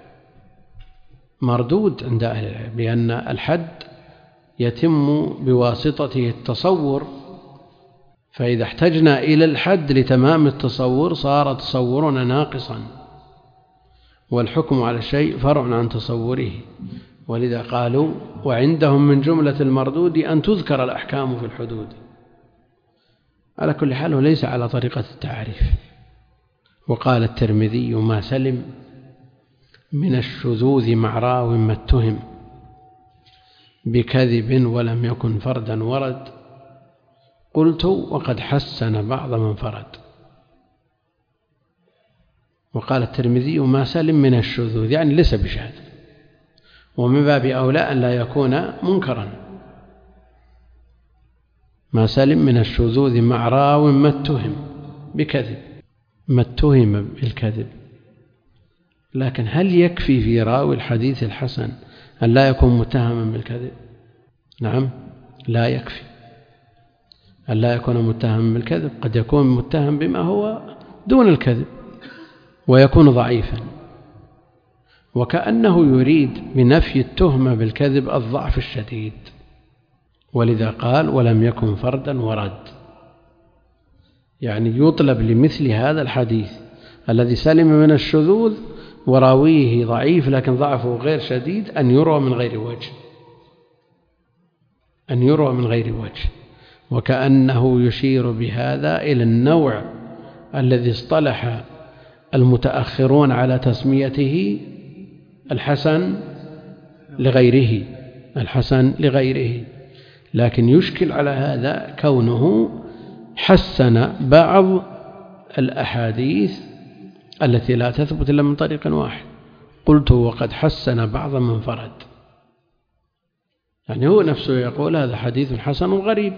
مردود عند أهل العلم، لأن الحد يتم بواسطته التصور، فإذا احتجنا إلى الحد لتمام التصور صار تصورنا ناقصا، والحكم على الشيء فرع عن تصوره. ولذا قالوا وعندهم من جملة المردود أن تذكر الأحكام في الحدود. على كل حال هو ليس على طريقة التعريف. وقال الترمذي ما سلم من الشذوذ مع راو ما اتهم بكذب ولم يكن فردا ورد، قلت وقد حسن بعض من فرد. وقال الترمذي ما سلم من الشذوذ، يعني ليس بشاذ، ومن باب أولى أن لا يكون منكرا. ما سلم من الشذوذ مع راو ما اتهم بكذب، ما اتهم بالكذب. لكن هل يكفي في راوي الحديث الحسن أن لا يكون متهما بالكذب؟ نعم، لا يكفي أن لا يكون متهما بالكذب، قد يكون متهم بما هو دون الكذب ويكون ضعيفا، وكأنه يريد بنفي التهمة بالكذب الضعف الشديد، ولذا قال ولم يكن فردا ورد، يعني يطلب لمثل هذا الحديث الذي سلم من الشذوذ وراويه ضعيف لكن ضعفه غير شديد أن يروى من غير وجه، أن يروى من غير وجه. وكأنه يشير بهذا إلى النوع الذي اصطلح المتأخرون على تسميته الحسن لغيره، الحسن لغيره. لكن يشكل على هذا كونه حسن بعض الأحاديث التي لا تثبت إلا من طريق واحد. قلت وقد حسن بعض من فرد، يعني هو نفسه يقول هذا حديث حسن غريب،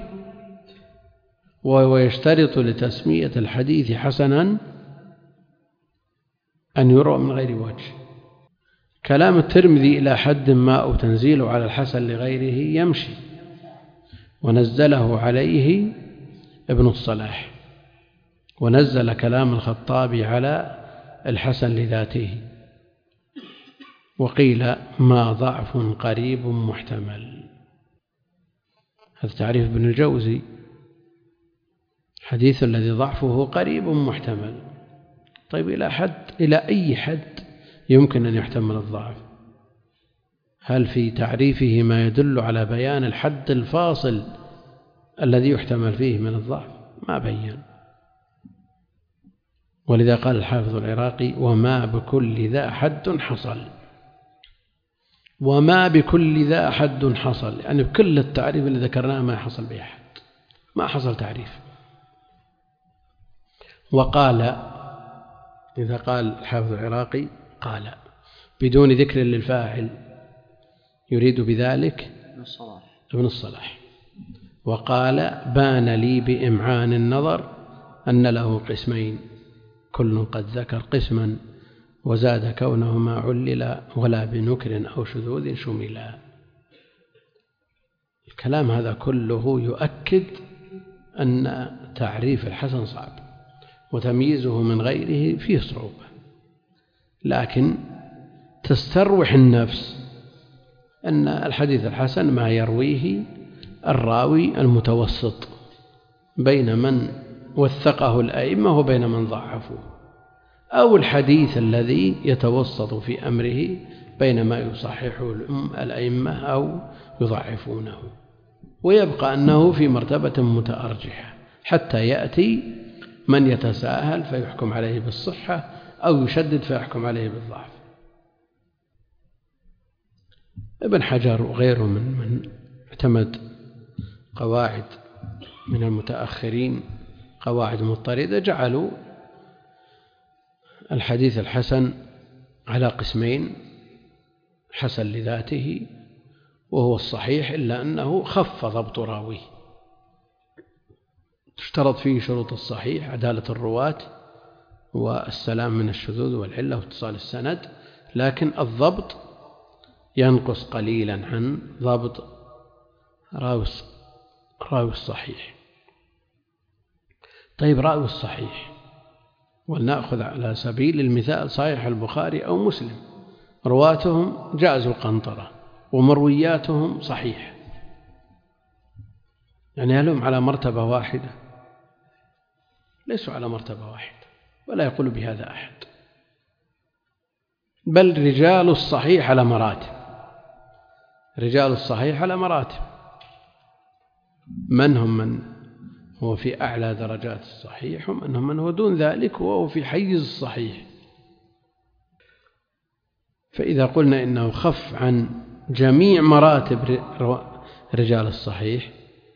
ويشترط لتسمية الحديث حسنا أن يروى من غير وجه. كلام الترمذي إلى حد ما أو تنزيله على الحسن لغيره يمشي، ونزله عليه ابن الصلاح، ونزل كلام الخطابي على الحسن لذاته، وقيل ما ضعف قريب محتمل. هذا تعريف ابن الجوزي، حديث الذي ضعفه قريب محتمل. طيب إلى أي حد يمكن أن يحتمل الضعف؟ هل في تعريفه ما يدل على بيان الحد الفاصل الذي يحتمل فيه من الضعف؟ ما بين. ولذا قال الحافظ العراقي وما بكل ذا حد حصل، وما بكل ذا حد حصل، يعني بكل التعريف اللي ذكرناه ما حصل به حد، ما حصل تعريف. وقال، إذا قال الحافظ العراقي قال بدون ذكر للفاعل يريد بذلك ابن الصلاح. وقال بان لي بإمعان النظر أن له قسمين كل قد ذكر قسما وزاد كونهما عللا ولا بنكر أو شذوذ شملا. الكلام هذا كله يؤكد أن تعريف الحسن صعب وتمييزه من غيره فيه صعوبة، لكن تستروح النفس أن الحديث الحسن ما يرويه الراوي المتوسط بين من وثقه الأئمة وبين من ضعفوه، أو الحديث الذي يتوسط في أمره بين ما يصححه الأئمة أو يضعفونه، ويبقى أنه في مرتبة متأرجحة حتى يأتي من يتساهل فيحكم عليه بالصحة أو يشدد فيحكم عليه بالضعف. ابن حجر وغيره من اعتمد قواعد من المتأخرين، قواعد مضطردة، جعلوا الحديث الحسن على قسمين: حسن لذاته وهو الصحيح إلا أنه خف ضبط راويه، تشترط فيه شروط الصحيح: عدالة الرواة، والسلام من الشذوذ والعلة واتصال السند، لكن الضبط ينقص قليلا عن ضبط راوي الصحيح. طيب، راوي الصحيح، ولنأخذ على سبيل المثال صحيح البخاري أو مسلم، رواتهم جازوا القنطرة ومروياتهم صحيح، يعني هل هم على مرتبة واحدة؟ ليسوا على مرتبة واحدة، ولا يقول بهذا أحد، بل رجال الصحيح على مراتب. رجال الصحيح على مراتب، من هم من هو في أعلى درجات الصحيح، ومن من هو دون ذلك وهو في حيز الصحيح. فإذا قلنا إنه خف عن جميع مراتب رجال الصحيح،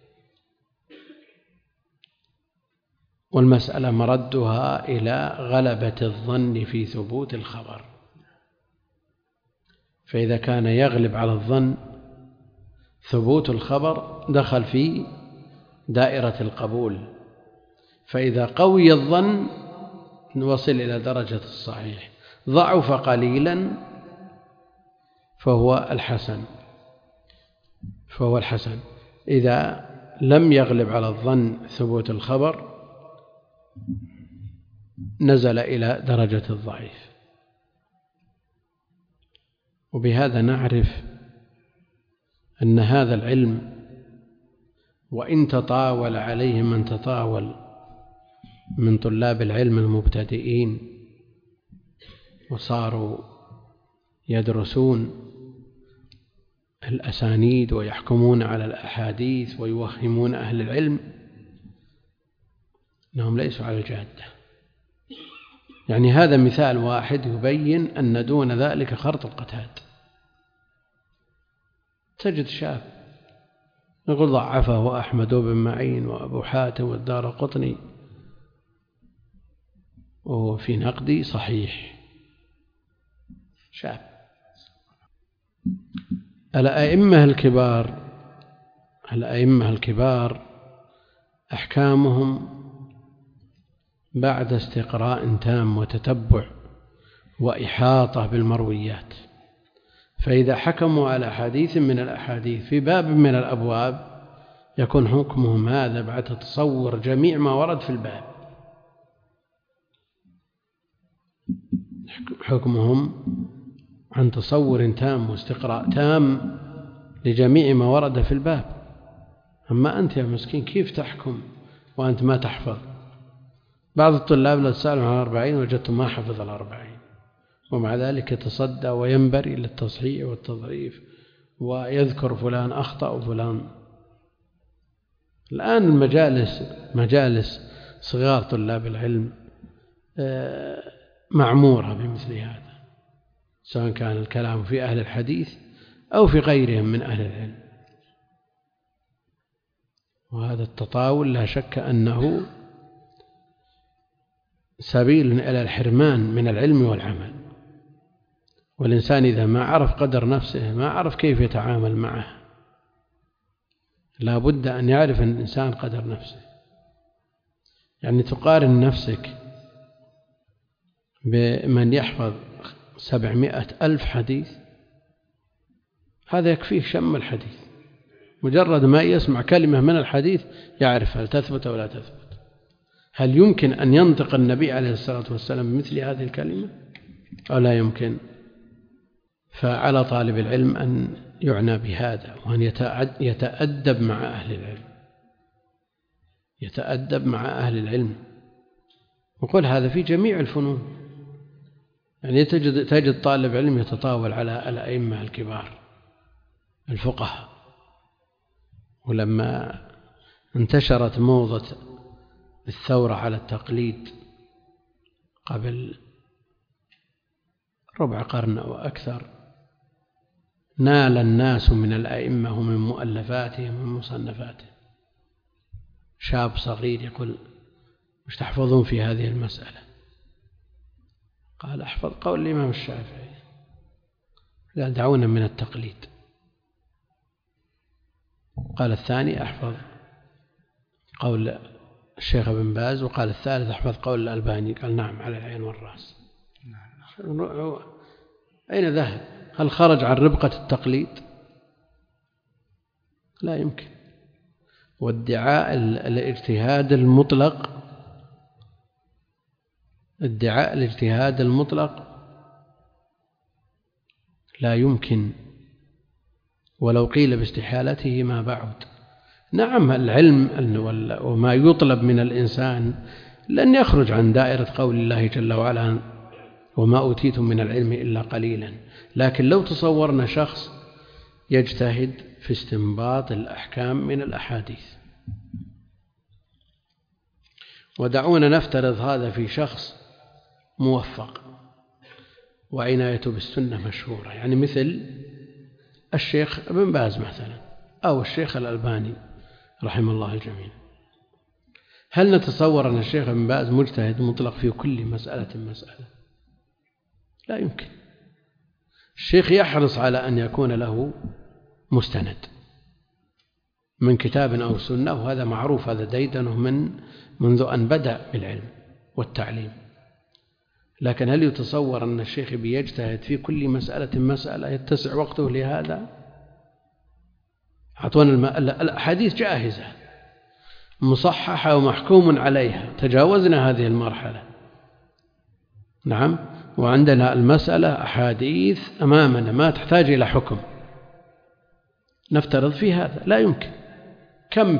والمسألة مردها إلى غلبة الظن في ثبوت الخبر، فإذا كان يغلب على الظن ثبوت الخبر دخل في دائرة القبول، فإذا قوي الظن وصل إلى درجة الصحيح، ضعف قليلا فهو الحسن. إذا لم يغلب على الظن ثبوت الخبر نزل إلى درجة الضعيف. وبهذا نعرف أن هذا العلم وإن تطاول عليه من تطاول من طلاب العلم المبتدئين وصاروا يدرسون الأسانيد ويحكمون على الأحاديث ويوهمون أهل العلم، أنهم ليسوا على الجادة. يعني هذا مثال واحد يبين أن دون ذلك خرط القتاد. تجد شاب يقول ضعفه أحمد بن معين وأبو حاتم والدارقطني، وهو في نقدي صحيح. شاب. الأئمة الكبار أحكامهم بعد استقراء تام وتتبع وإحاطة بالمرويات، فإذا حكموا على حديث من الأحاديث في باب من الأبواب يكون حكمهم هذا بعد تصور جميع ما ورد في الباب، حكمهم عن تصور تام واستقراء تام لجميع ما ورد في الباب. أما أنت يا مسكين كيف تحكم وأنت ما تحفظ؟ بعض الطلاب لو تسألوا عن 40 وجدتم ما حفظ 40، ومع ذلك يتصدى وينبري للتصحيح والتضعيف ويذكر فلان أخطأ وفلان. الآن مجالس صغار طلاب العلم معمورة بمثل هذا، سواء كان الكلام في أهل الحديث أو في غيرهم من أهل العلم. وهذا التطاول لا شك أنه سبيل إلى الحرمان من العلم والعمل، والإنسان إذا ما عرف قدر نفسه ما عرف كيف يتعامل معه. لا بد أن يعرف الإنسان قدر نفسه. يعني تقارن نفسك بمن يحفظ 700,000 حديث، هذا يكفيه شم الحديث، مجرد ما يسمع كلمة من الحديث يعرف هل تثبت أو لا تثبت. هل يمكن أن ينطق النبي عليه الصلاة والسلام بمثل هذه الكلمة أو لا يمكن؟ فعلى طالب العلم أن يعنى بهذا، وأن يتأدب مع أهل العلم، يتأدب مع أهل العلم. وقل هذا في جميع الفنون. يعني تجد طالب علم يتطاول على الأئمة الكبار الفقهاء. ولما انتشرت موضة الثورة على التقليد قبل ربع قرن أو أكثر، نال الناس من الأئمة ومن مؤلفاتهم ومن مصنفاتهم. شاب صغير يقول: مش تحفظون في هذه المسألة؟ قال: أحفظ قول الإمام الشافعي. قال: دعونا من التقليد. قال الثاني: أحفظ قول الشيخ ابن باز، وقال الثالث أحفظ قول الألباني. قال نعم على العين والرأس. أين ذهب؟ هل خرج عن ربقة التقليد؟ لا يمكن. وادعاء الاجتهاد المطلق، ادعاء الاجتهاد المطلق لا يمكن، ولو قيل باستحالته ما بعد. نعم العلم وما يطلب من الإنسان لن يخرج عن دائرة قول الله جل وعلا وما أوتيتم من العلم إلا قليلا، لكن لو تصورنا شخص يجتهد في استنباط الأحكام من الأحاديث، ودعونا نفترض هذا في شخص موفق وعنايته بالسنة مشهورة، يعني مثل الشيخ ابن باز مثلا أو الشيخ الألباني رحمه الله الجميع. هل نتصور أن الشيخ ابن باز مجتهد مطلق في كل مسألة؟ لا يمكن. الشيخ يحرص على أن يكون له مستند من كتاب أو سنة، وهذا معروف، هذا ديدنه منذ أن بدأ بالعلم والتعليم. لكن هل يتصور أن الشيخ بيجتهد في كل مسألة يتسع وقته لهذا؟ أعطونا الأحاديث جاهزة مصححة ومحكوم عليها، تجاوزنا هذه المرحلة. نعم، وعندنا المسألة أحاديث أمامنا ما تحتاج إلى حكم، نفترض في هذا. لا يمكن. كم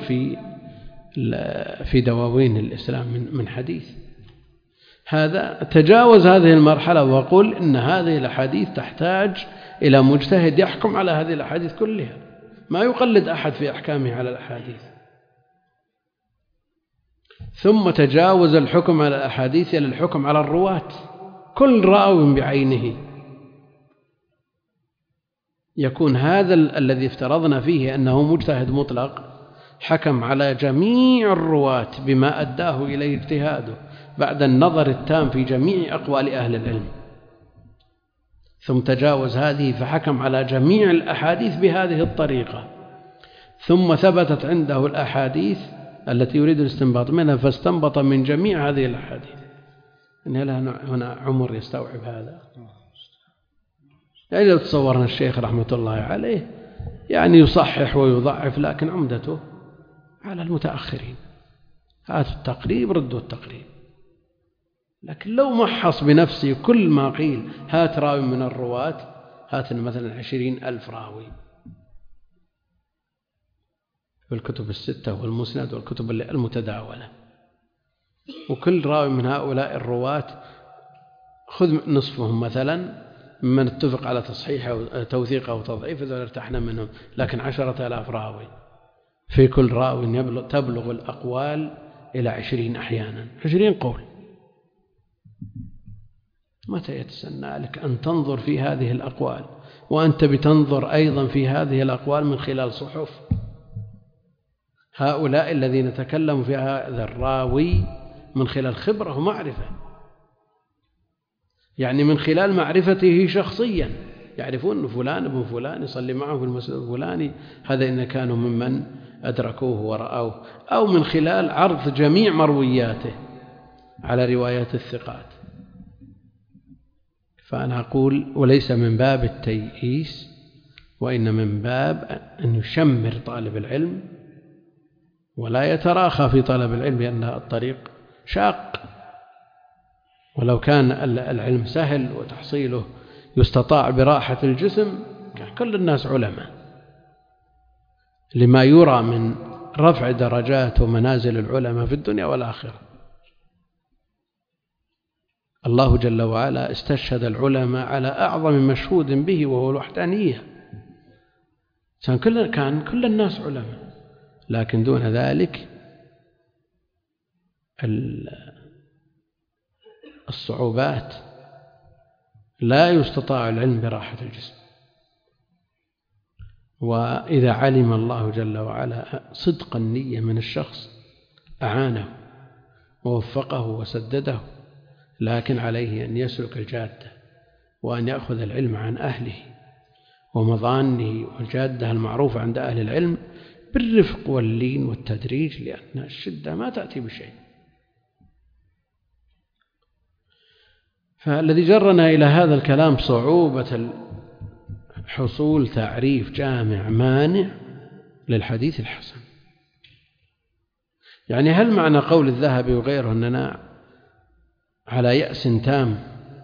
في دواوين الإسلام من حديث. هذا تجاوز هذه المرحلة وقل إن هذه الأحاديث تحتاج إلى مجتهد يحكم على هذه الأحاديث كلها، ما يقلد أحد في أحكامه على الأحاديث. ثم تجاوز الحكم على الأحاديث إلى الحكم على الرواة، كل راو بعينه. يكون هذا الذي افترضنا فيه أنه مجتهد مطلق حكم على جميع الرواة بما أداه إليه اجتهاده بعد النظر التام في جميع أقوال أهل العلم، ثم تجاوز هذه فحكم على جميع الأحاديث بهذه الطريقة، ثم ثبتت عنده الأحاديث التي يريد الاستنباط منها فاستنبط من جميع هذه الأحاديث. إن هنا عمر يستوعب هذا؟ يعني لو تصورنا الشيخ رحمة الله عليه يعني يصحح ويضعف، لكن عمدته على المتأخرين، هاتوا التقريب ردوا التقريب. لكن لو محص بنفسه كل ما قيل، هات راوي من الرواة، هات مثلا 20,000 راوي في الكتب الستة والمسند والكتب المتداولة، وكل راوي من هؤلاء الرواة خذ نصفهم مثلا ممن اتفق على تصحيح أو توثيق أو تضعيف، إذا ارتحنا منهم. لكن 10,000 راوي، في كل راوي تبلغ الأقوال إلى 20 أحيانا 20 قول. متى يتسنى لك أن تنظر في هذه الأقوال وأنت بتنظر أيضا في هذه الأقوال من خلال صحف هؤلاء الذين تكلموا في هذا الراوي من خلال خبرة ومعرفة، يعني من خلال معرفته شخصيا، يعرفون أن فلان ابن فلان يصلي معه في المسجد الفلاني، هذا إن كانوا ممن أدركوه ورأوه، أو من خلال عرض جميع مروياته على روايات الثقات. فأنا أقول وليس من باب التيئيس، وإن من باب أن يشمر طالب العلم ولا يتراخى في طلب العلم، لأن الطريق شاق. ولو كان العلم سهل وتحصيله يستطاع براحة الجسم كان كل الناس علماء، لما يرى من رفع درجات ومنازل العلماء في الدنيا والآخرة. الله جل وعلا استشهد العلماء على أعظم مشهود به وهو الوحدانية، كان كل الناس علماء، لكن دون ذلك الصعوبات لا يستطاع العلم براحة الجسم. وإذا علم الله جل وعلا صدق النية من الشخص أعانه ووفقه وسدده، لكن عليه أن يسلك الجادة وأن يأخذ العلم عن أهله ومظانه، والجادة المعروفة عند أهل العلم بالرفق واللين والتدريج، لأن الشدة ما تأتي بشيء. فالذي جرنا إلى هذا الكلام صعوبة حصول تعريف جامع مانع للحديث الحسن. يعني هل معنى قول الذهبي وغيره أننا على يأس تام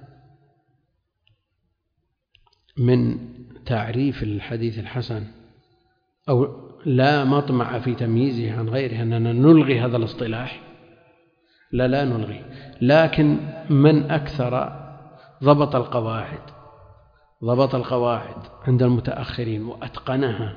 من تعريف الحديث الحسن، أو لا مطمع في تمييزه عن غيره، أننا نلغي هذا الاصطلاح؟ لا نلغي، لكن من أكثر ضبط القواعد عند المتأخرين وأتقنها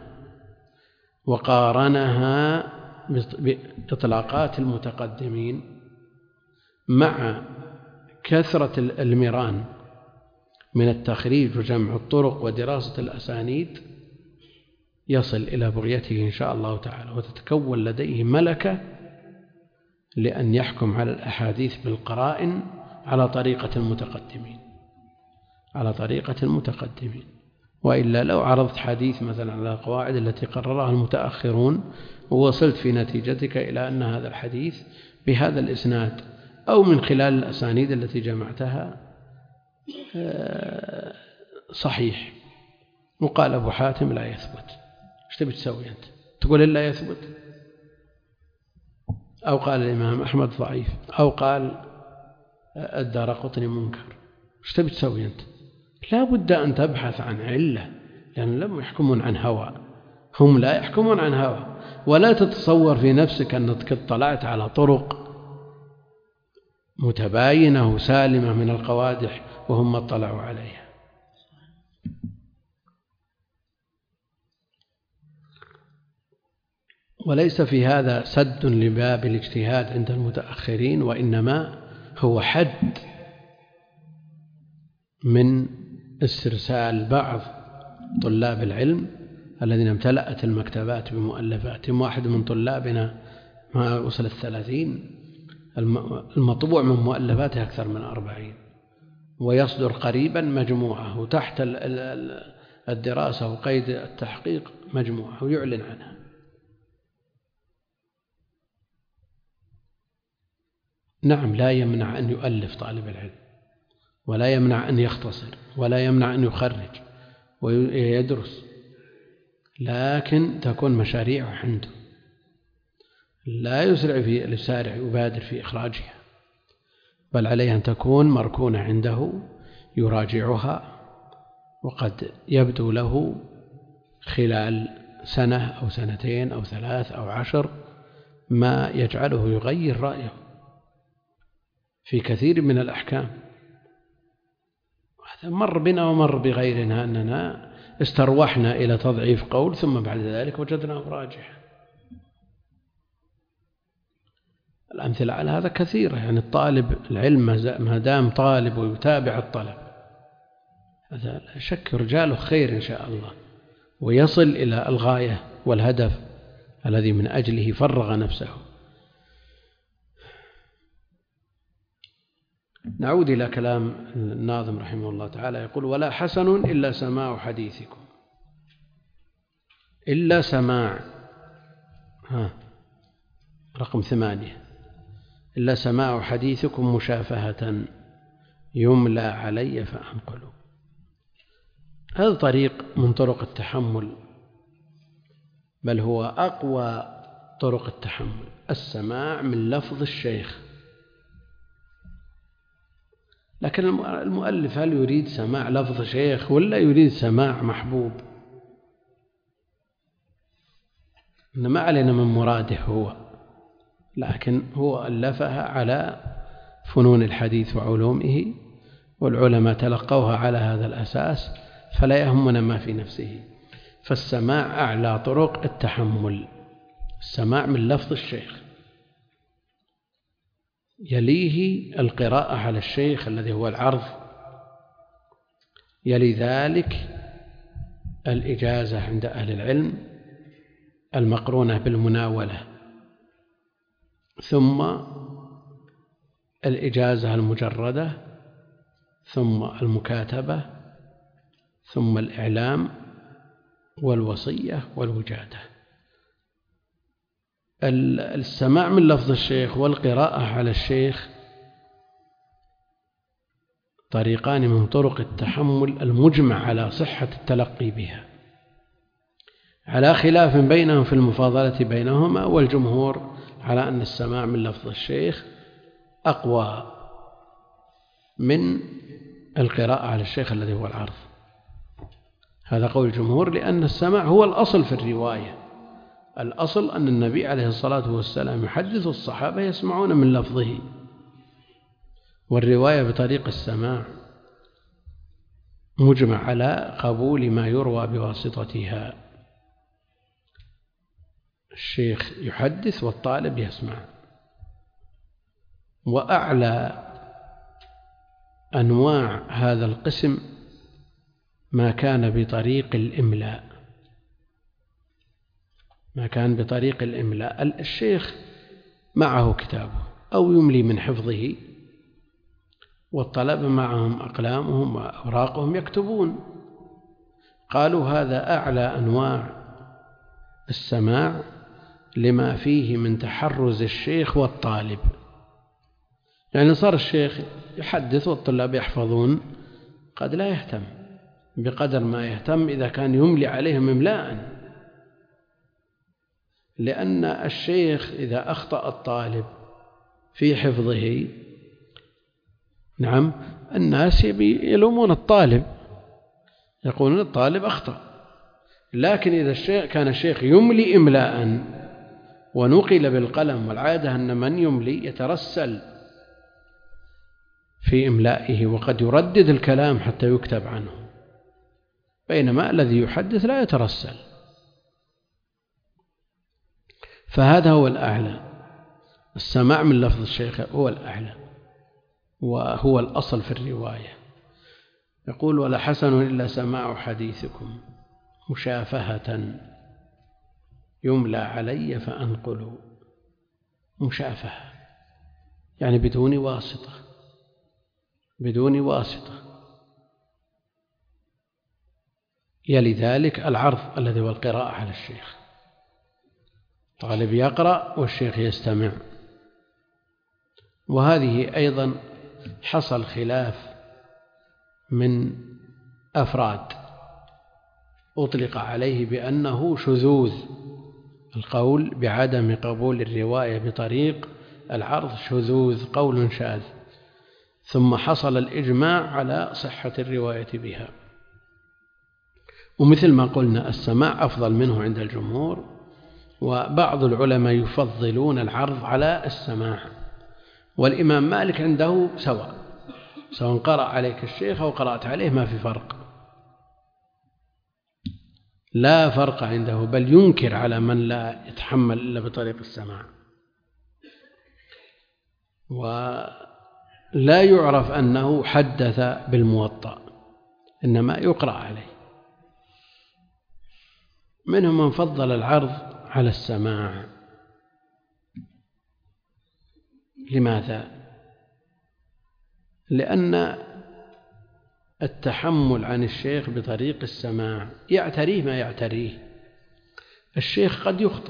وقارنها بإطلاقات المتقدمين مع كثرة المران من التخريج وجمع الطرق ودراسة الأسانيد، يصل إلى بغيته إن شاء الله تعالى، وتتكون لديه ملكة لأن يحكم على الأحاديث بالقرائن على طريقة المتقدمين. وإلا لو عرضت حديث مثلا على القواعد التي قررها المتأخرون ووصلت في نتيجتك إلى أن هذا الحديث بهذا الإسناد أو من خلال الأسانيد التي جمعتها صحيح، وقال أبو حاتم لا يثبت، ايش تبي تسوي أنت؟ تقول لا يثبت؟ أو قال الإمام أحمد ضعيف، أو قال الدارقطني منكر، ايش تبي تسوي أنت؟ لا بد أن تبحث عن علة، لأن لم يحكمون عن هوى، هم لا يحكمون عن هوى. ولا تتصور في نفسك أنك اطلعت على طرق متباينة وسالمة من القوادح وهم اطلعوا عليها. وليس في هذا سد لباب الاجتهاد عند المتأخرين، وإنما هو حد من استرسال بعض طلاب العلم الذين امتلأت المكتبات بمؤلفاتهم. واحد من طلابنا ما وصل 30 المطبوع من مؤلفاته أكثر من 40، ويصدر قريبا مجموعة، وتحت الدراسة وقيد التحقيق مجموعة، ويعلن عنها. نعم، لا يمنع أن يؤلف طالب العلم، ولا يمنع أن يختصر، ولا يمنع أن يخرج ويدرس، لكن تكون مشاريع عنده، لا يبادر في إخراجها، بل عليه أن تكون مركونة عنده يراجعها، وقد يبدو له خلال سنة أو سنتين أو 3 أو 10 ما يجعله يغير رأيه في كثير من الأحكام. وهذا مر بنا ومر بغيرنا، أننا استروحنا إلى تضعيف قول ثم بعد ذلك وجدناه راجحا. الأمثلة على هذا كثيرة. يعني الطالب العلم ما دام طالب ويتابع الطلب، هذا لا شك رجاله خير إن شاء الله، ويصل إلى الغاية والهدف الذي من أجله فرغ نفسه. نعود إلى كلام الناظم رحمه الله تعالى، يقول: ولا حسن إلا سماع حديثكم، إلا سماع، رقم 8، إلا سماع حديثكم مشافهة يملى علي فأنقل. هذا طريق من طرق التحمل، بل هو أقوى طرق التحمل، السماع من لفظ الشيخ. لكن المؤلف هل يريد سماع لفظ شيخ ولا يريد سماع محبوب؟ ما علينا من مراده هو، لكن هو ألفها على فنون الحديث وعلومه، والعلماء تلقوها على هذا الأساس، فلا يهمنا ما في نفسه. فالسماع أعلى طرق التحمل، السماع من لفظ الشيخ، يليه القراءة على الشيخ الذي هو العرض، يلي ذلك الإجازة عند أهل العلم المقرونة بالمناولة، ثم الإجازة المجردة، ثم المكاتبة، ثم الإعلام والوصية والوجادة. السماع من لفظ الشيخ والقراءة على الشيخ طريقان من طرق التحمل المجمع على صحة التلقي بها، على خلاف بينهم في المفاضلة بينهما، والجمهور على أن السماع من لفظ الشيخ أقوى من القراءة على الشيخ الذي هو العرض. هذا قول الجمهور، لأن السماع هو الأصل في الرواية. الأصل أن النبي عليه الصلاة والسلام يحدث الصحابة يسمعون من لفظه، والرواية بطريق السماع مجمع على قبول ما يروى بواسطتها. الشيخ يحدث والطالب يسمع. وأعلى أنواع هذا القسم ما كان بطريق الإملاء. الشيخ معه كتابه أو يملي من حفظه، والطلبة معهم أقلامهم وأوراقهم يكتبون. قالوا هذا أعلى أنواع السماع لما فيه من تحرز الشيخ والطالب. يعني صار الشيخ يحدث والطلاب يحفظون، قد لا يهتم بقدر ما يهتم إذا كان يملي عليهم إملاء، لأن الشيخ إذا أخطأ الطالب في حفظه، نعم، الناس يلومون الطالب، يقولون الطالب أخطأ. لكن إذا كان الشيخ يملي إملاء ونقل بالقلم، والعادة أن من يملي يترسل في إملائه وقد يردد الكلام حتى يكتب عنه، بينما الذي يحدث لا يترسل. فهذا هو الأعلى، السماع من لفظ الشيخ هو الأعلى وهو الأصل في الرواية. يقول: ولا حسن إلا سماع حديثكم مشافهة يملى علي فأنقل. مشافهة يعني بدون واسطة. يلي ذلك العرض الذي هو القراءة على الشيخ، طالب يقرأ والشيخ يستمع. وهذه أيضا حصل خلاف من أفراد أطلق عليه بأنه شذوذ، القول بعدم قبول الرواية بطريق العرض شذوذ، قول شاذ، ثم حصل الإجماع على صحة الرواية بها. ومثل ما قلنا السماع أفضل منه عند الجمهور، وبعض العلماء يفضلون العرض على السماع، والإمام مالك عنده سواء قرأ عليك الشيخ أو قرأت عليه ما في فرق، لا فرق عنده، بل ينكر على من لا يتحمل إلا بطريق السماع. ولا يعرف أنه حدث بالموطأ، إنما يقرأ عليه. منهم من فضل العرض على السماع. لماذا؟ لأن التحمل عن الشيخ بطريق السماع يعتريه ما يعتريه. الشيخ قد يخطئ،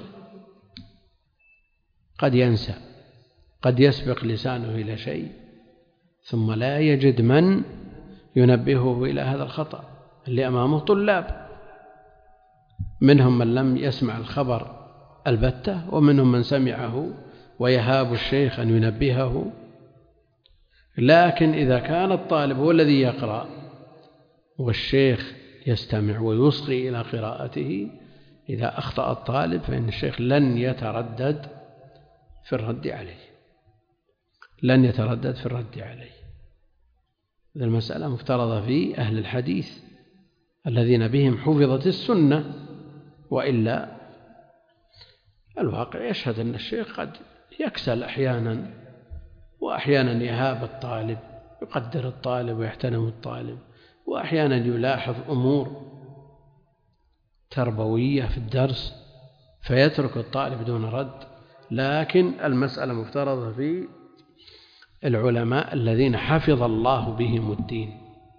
قد ينسى، قد يسبق لسانه إلى شيء ثم لا يجد من ينبهه إلى هذا الخطأ. اللي أمامه طلاب، منهم من لم يسمع الخبر البتة، ومنهم من سمعه ويهاب الشيخ أن ينبهه. لكن إذا كان الطالب هو الذي يقرأ والشيخ يستمع ويصغي إلى قراءته، إذا أخطأ الطالب فإن الشيخ لن يتردد في الرد عليه. هذه المسألة مفترضة في أهل الحديث الذين بهم حفظت السنة، وإلا الواقع يشهد أن الشيخ قد يكسل أحيانا، وأحيانا يهاب الطالب، يقدر الطالب ويحترم الطالب، وأحيانا يلاحظ أمور تربوية في الدرس فيترك الطالب دون رد. لكن المسألة مفترضة في العلماء الذين حفظ الله بهم الدين،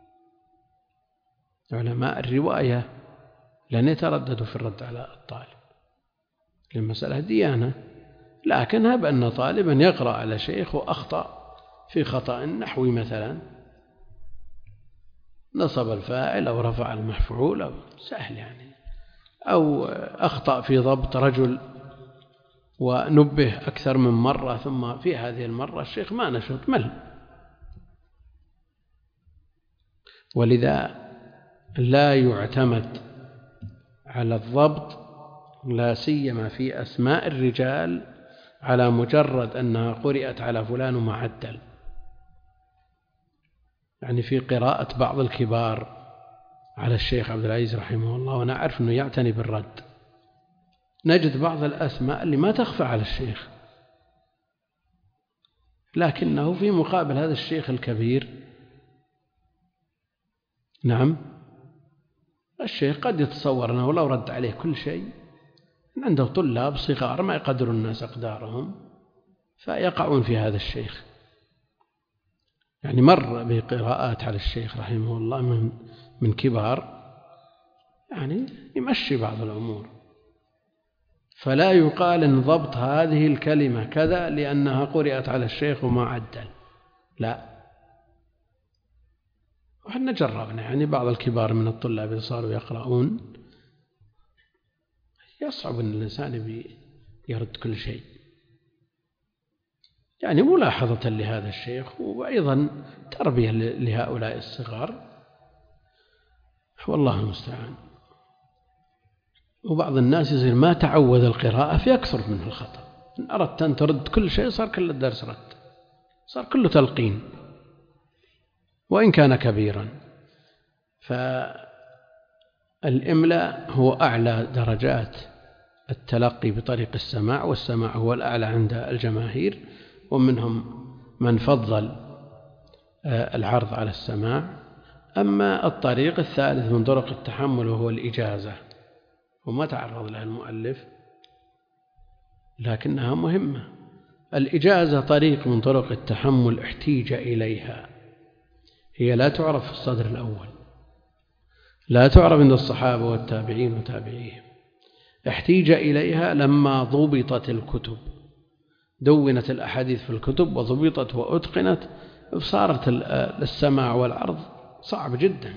علماء الرواية لن يترددوا في الرد على الطالب، المسألة ديانة، لكن هب أن طالبا يقرأ على شيخ وأخطأ في خطأ نحوي مثلا، نصب الفاعل أو رفع المفعول أو سهل يعني، أو أخطأ في ضبط رجل ونبه أكثر من مرة، ثم في هذه المرة الشيخ ما نشط مل. ولذا لا يعتمد على الضبط لا سيما في أسماء الرجال على مجرد أنها قرأت على فلان وما عدل. يعني في قراءة بعض الكبار على الشيخ عبد العزيز رحمه الله، وأنا أعرف أنه يعتني بالرد، نجد بعض الأسماء اللي ما تخفى على الشيخ، لكنه في مقابل هذا الشيخ الكبير، نعم، الشيخ قد يتصور أنه لو رد عليه كل شيء، عنده طلاب صغار ما يقدر الناس أقدارهم فيقعون في هذا الشيخ. يعني مر بقراءات على الشيخ رحمه الله من كبار، يعني يمشي بعض الأمور، فلا يقال إن ضبط هذه الكلمة كذا لأنها قرأت على الشيخ وما عدل، لا. وحنا جربنا يعني بعض الكبار من الطلاب اللي صاروا يقرؤون، يصعب أن الإنسان يرد كل شيء، يعني ملاحظة لهذا الشيخ وأيضا تربية لهؤلاء الصغار، والله المستعان. وبعض الناس يصير ما تعود القراءة فيكثر منه الخطأ، إن أردت أن ترد كل شيء صار كل الدرس رد، صار كله تلقين وإن كان كبيرا. فالإملاء هو أعلى درجات التلقي بطريق السماع، والسماع هو الأعلى عند الجماهير، ومنهم من فضل العرض على السماع. أما الطريق الثالث من طرق التحمل وهو الإجازة، وما تعرض لها المؤلف لكنها مهمة. الإجازة طريق من طرق التحمل احتيج إليها، هي لا تعرف في الصدر الأول، لا تعرف عند الصحابة والتابعين وتابعيهم، احتيج إليها لما ضبطت الكتب، دونت الأحاديث في الكتب وضبطت وأتقنت، صارت السماع والعرض صعب جدا.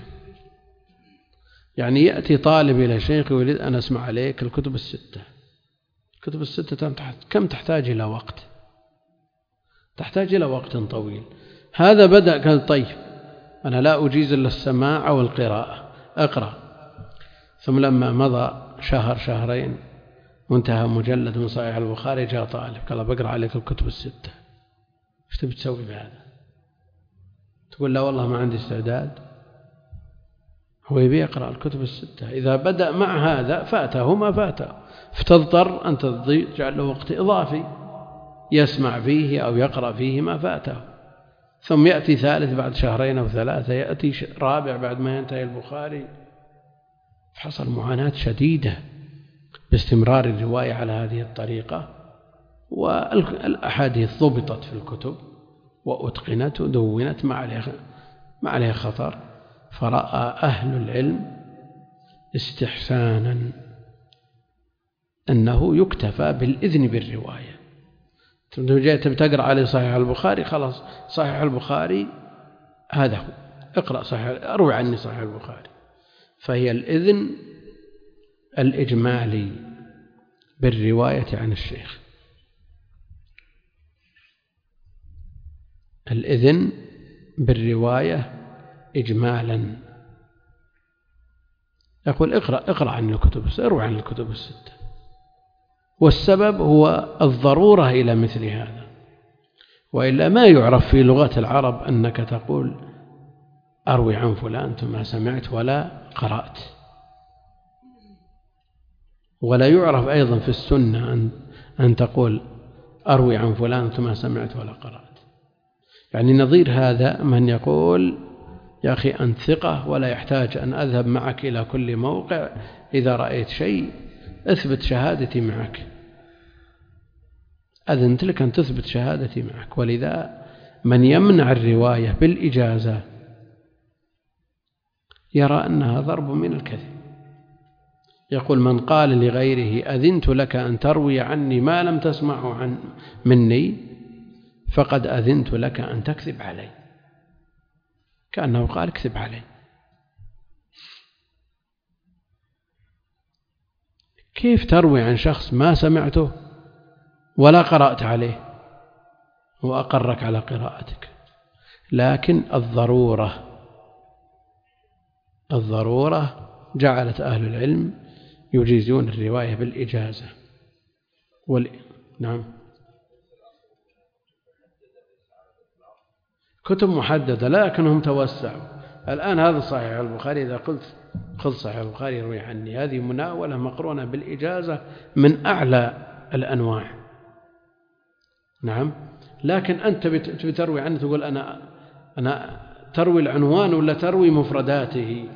يعني يأتي طالب إلى شيخ يريد أن أسمع عليك الكتب الستة، الكتب الستة كم تحتاج إلى وقت؟ تحتاج إلى وقت طويل. هذا بدأ قال طيب أنا لا أجيز إلا السماع أو القراءة، أقرأ. ثم لما مضى شهر شهرين وانتهى مجلد من صحيح البخاري، جاء طالب قال بقرأ عليك الكتب الستة، ايش تبي تسوي بهذا؟ تقول لا والله ما عندي استعداد. هو يبي يقرأ الكتب الستة، إذا بدأ مع هذا فاته ما فاته، فتضطر أن تجعل له وقت إضافي يسمع فيه أو يقرأ فيه ما فاته. ثم يأتي ثالث بعد شهرين أو ثلاثة، يأتي رابع بعد ما ينتهي البخاري. حصل معاناة شديدة باستمرار الرواية على هذه الطريقة، والأحاديث ضبطت في الكتب وأتقنت ودونت ما عليها خطر. فرأى أهل العلم استحسانا أنه يكتفى بالإذن بالرواية. جئت بتقرأ عليه صحيح البخاري، خلاص صحيح البخاري هذا هو، اقرأ صحيح، أروي عني صحيح البخاري. فهي الإذن الإجمالي بالرواية عن الشيخ، الإذن بالرواية إجمالا. يقول اقرأ عن الكتب، اروي عن الكتب الستة. والسبب هو الضرورة إلى مثل هذا، وإلا ما يعرف في لغة العرب أنك تقول أروي عن فلان ثم سمعت ولا قرأت، ولا يعرف أيضا في السنة أن تقول أروي عن فلان ثم سمعت ولا قرأت. يعني نظير هذا من يقول يا أخي أنت ثقة ولا يحتاج أن أذهب معك إلى كل موقع، إذا رأيت شيء أثبت شهادتي معك، أذنت لك أن تثبت شهادتي معك. ولذا من يمنع الرواية بالإجازة يرى أنها ضرب من الكذب، يقول من قال لغيره أذنت لك أن تروي عني ما لم تسمعه مني فقد أذنت لك أن تكذب علي، كأنه قال اكذب علي. كيف تروي عن شخص ما سمعته ولا قرأت عليه وأقرك على قراءتك؟ لكن الضرورة جعلت أهل العلم يجيزون الرواية بالإجازة. نعم، كتب محددة لكنهم توسعوا. الآن هذا صحيح البخاري، إذا قلت خذ صحيح البخاري يروي عني، هذه مناولة مقرونة بالإجازة من أعلى الأنواع. نعم، لكن أنت بتروي عنه تقول أنا تروي العنوان ولا تروي مفرداته؟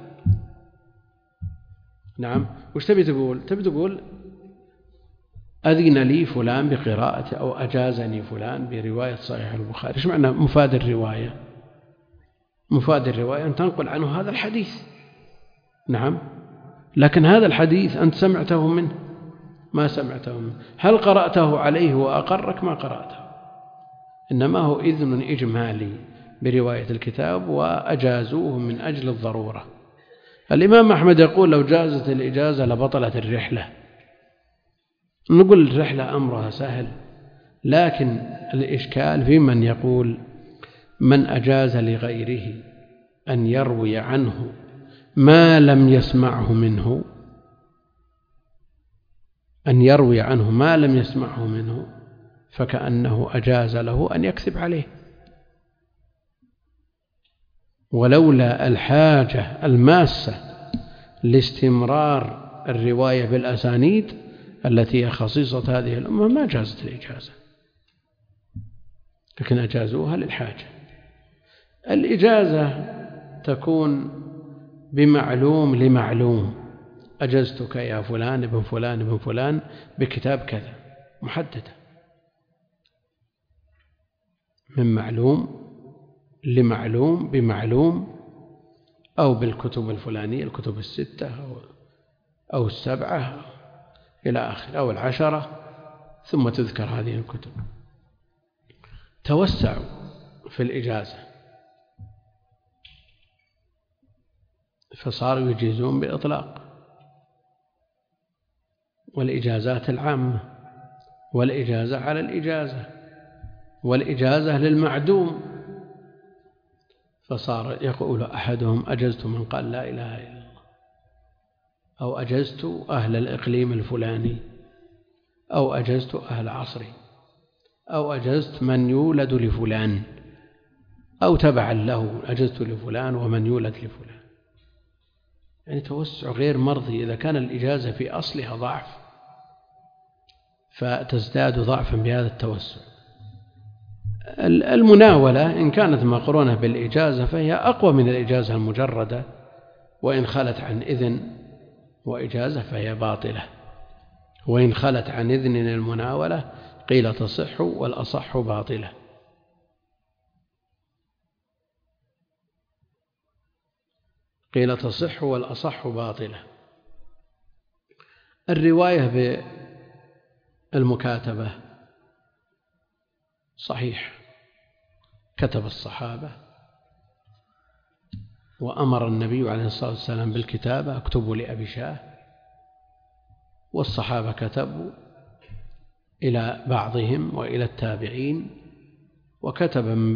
نعم، وش تبي تقول؟ تبي تقول أذن لي فلان بقراءة أو أجازني فلان برواية صحيح البخاري. إيش معنى مفاد الرواية؟ مفاد الرواية أن تنقل عنه هذا الحديث. نعم، لكن هذا الحديث أنت سمعته منه؟ ما سمعته منه. هل قرأته عليه وأقرك؟ ما قرأته، إنما هو إذن إجمالي برواية الكتاب وأجازوه من أجل الضرورة. الإمام أحمد يقول لو جازت الإجازة لبطلت الرحلة. نقول الرحلة أمرها سهل، لكن الإشكال في من يقول من أجاز لغيره أن يروي عنه ما لم يسمعه منه، أن يروي عنه ما لم يسمعه منه، فكأنه أجاز له أن يكذب عليه. ولولا الحاجة الماسة لاستمرار الرواية بالأسانيد التي هي خصيصة هذه الأمة ما جازت الإجازة، لكن أجازوها للحاجة. الإجازة تكون بمعلوم لمعلوم، أجزتك يا فلان ابن فلان ابن فلان بكتاب كذا، محددة من معلوم لمعلوم بمعلوم، أو بالكتب الفلانية الكتب الستة أو السبعة إلى آخر، أو العشرة، ثم تذكر هذه الكتب. توسعوا في الإجازة فصاروا يجيزون بإطلاق، والإجازات العامة، والإجازة على الإجازة، والإجازة للمعدوم. فصار يقول أحدهم أجزت من قال لا إله إلا الله، أو أجزت أهل الإقليم الفلاني، أو أجزت أهل عصري، أو أجزت من يولد لفلان، أو تبعا له أجزت لفلان ومن يولد لفلان. يعني توسع غير مرضي. إذا كان الإجازة في أصلها ضعف فتزداد ضعفا بهذا التوسع. المناولة إن كانت مقرونة بالإجازة فهي أقوى من الإجازة المجردة، وإن خلت عن إذن وإجازة فهي باطلة. وإن خلت عن إذن المناولة قيل تصح والأصح باطلة. قيل تصح والأصح باطلة. الرواية بالمكاتبة صحيح، كتب الصحابة وأمر النبي عليه الصلاة والسلام بالكتابة، اكتبوا لأبي شاه، والصحابة كتبوا إلى بعضهم وإلى التابعين، وكتب من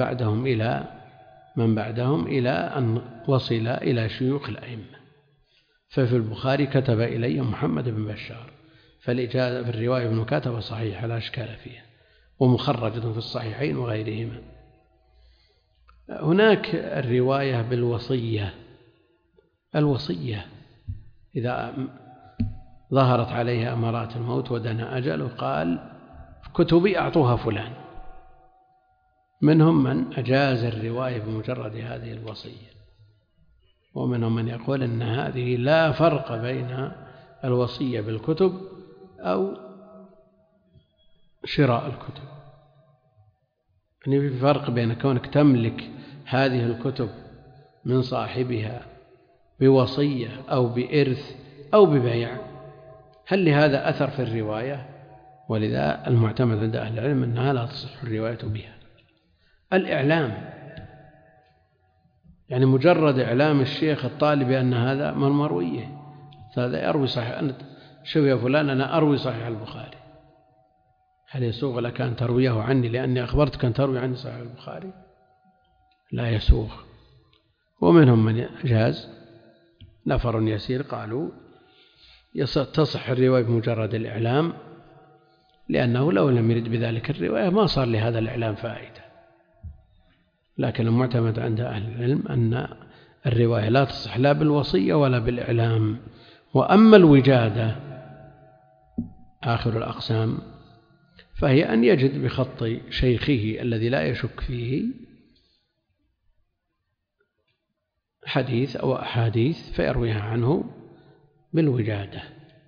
بعدهم إلى أن وصل إلى شيوخ الأئمة. ففي البخاري كتب إلي محمد بن بشار، فالإجازة في الرواية بالمكاتبة صحيحة لا إشكال فيها، ومخرجة في الصحيحين وغيرهما. هناك الرواية بالوصية. الوصية إذا ظهرت عليها أمارات الموت ودنا أجله قال كتبي أعطوها فلان. منهم من أجاز الرواية بمجرد هذه الوصية، ومنهم من يقول أن هذه لا فرق بين الوصية بالكتب أو شراء الكتب. يعني في فرق بين كونك تملك هذه الكتب من صاحبها بوصية أو بإرث أو ببيع، هل لهذا أثر في الرواية؟ ولذا المعتمد عند أهل العلم أنها لا تصح الرواية بها. الإعلام، يعني مجرد إعلام الشيخ الطالب أن هذا من مرويه، هذا أروي صحيح، شوف يا فلان أنا أروي صحيح البخاري، هل يسوغ لك أن ترويه عني لأني أخبرتك أن تروي عني صحيح البخاري؟ لا يسوغ. ومنهم من جاز، نفر يسير قالوا تصح الرواية بمجرد الإعلام، لأنه لو لم يرد بذلك الرواية ما صار لهذا الإعلام فائدة. لكن المعتمد عند أهل العلم أن الرواية لا تصح لا بالوصية ولا بالإعلام. وأما الوجادة آخر الأقسام فهي أن يجد بخط شيخه الذي لا يشك فيه حديث أو أحاديث فيرويها عنه بالوجادة.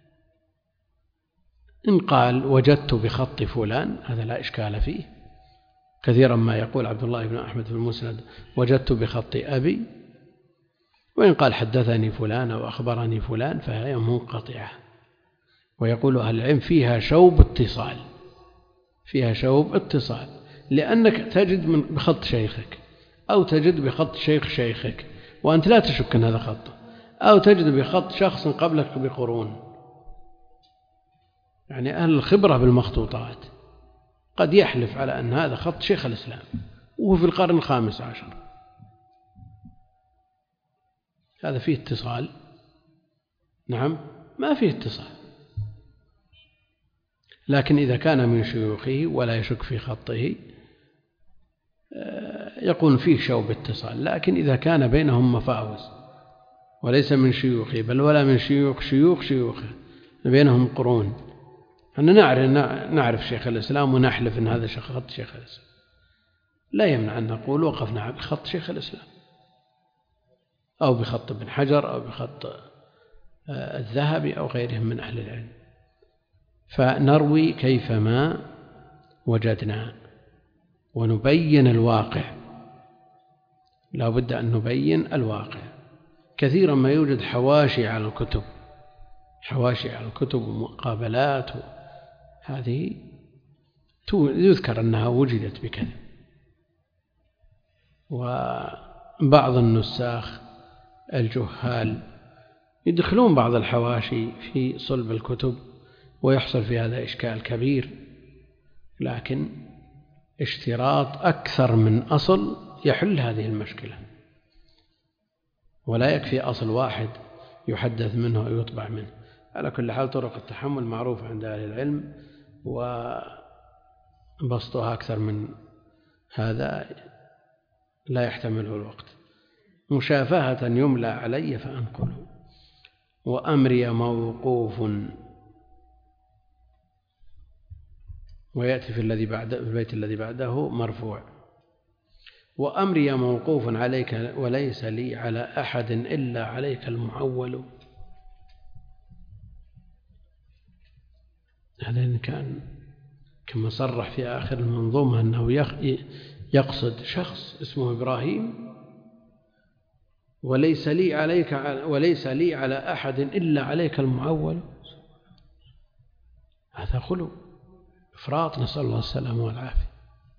إن قال وجدت بخط فلان هذا لا إشكال فيه، كثيرا ما يقول عبد الله بن أحمد في المسند وجدت بخط أبي، وإن قال حدثني فلان أو أخبرني فلان فهي منقطعة. ويقول أهل العلم فيها شوب اتصال، فيها شوب اتصال، لأنك تجد بخط شيخك أو تجد بخط شيخك وأنت لا تشك أن هذا خطه، أو تجد بخط شخص قبلك بقرون. يعني أهل الخبرة بالمخطوطات قد يحلف على أن هذا خط شيخ الإسلام وهو في القرن ال15، هذا فيه اتصال؟ نعم، ما فيه اتصال. لكن إذا كان من شيوخه ولا يشك في خطه يكون فيه شوب اتصال. لكن إذا كان بينهم مفاوز وليس من شيوخه بل ولا من شيوخه بينهم قرون، أن نعرف شيخ الإسلام ونحلف أن هذا خط شيخ الإسلام، لا يمنع أن نقول وقفنا بخط شيخ الإسلام أو بخط ابن حجر أو بخط الذهبي أو غيرهم من أهل العلم. فنروي كيفما وجدنا ونبين الواقع، لا بد أن نبين الواقع. كثيرا ما يوجد حواشي على الكتب، حواشي على الكتب ومقابلات، هذه يذكر أنها وجدت بكذا. وبعض النساخ الجهال يدخلون بعض الحواشي في صلب الكتب ويحصل في هذا إشكال كبير. لكن اشتراط أكثر من أصل يحل هذه المشكلة، ولا يكفي أصل واحد يحدث منه أو يطبع منه. على كل حال طرق التحمل معروفة عند أهل العلم، وبسطها أكثر من هذا لا يحتمله الوقت. مشافهة يملى علي فأنقله، وأمري موقوف، ويأتي في البيت الذي بعده مرفوع. وأمري موقوف عليك وليس لي على أحد إلا عليك المعول. هذا إن كان كما صرح في آخر المنظومة أنه يقصد شخص اسمه إبراهيم، وليس لي على أحد إلا عليك المعول، هذا خلو إفراط، نسأل الله السلامة والعافية،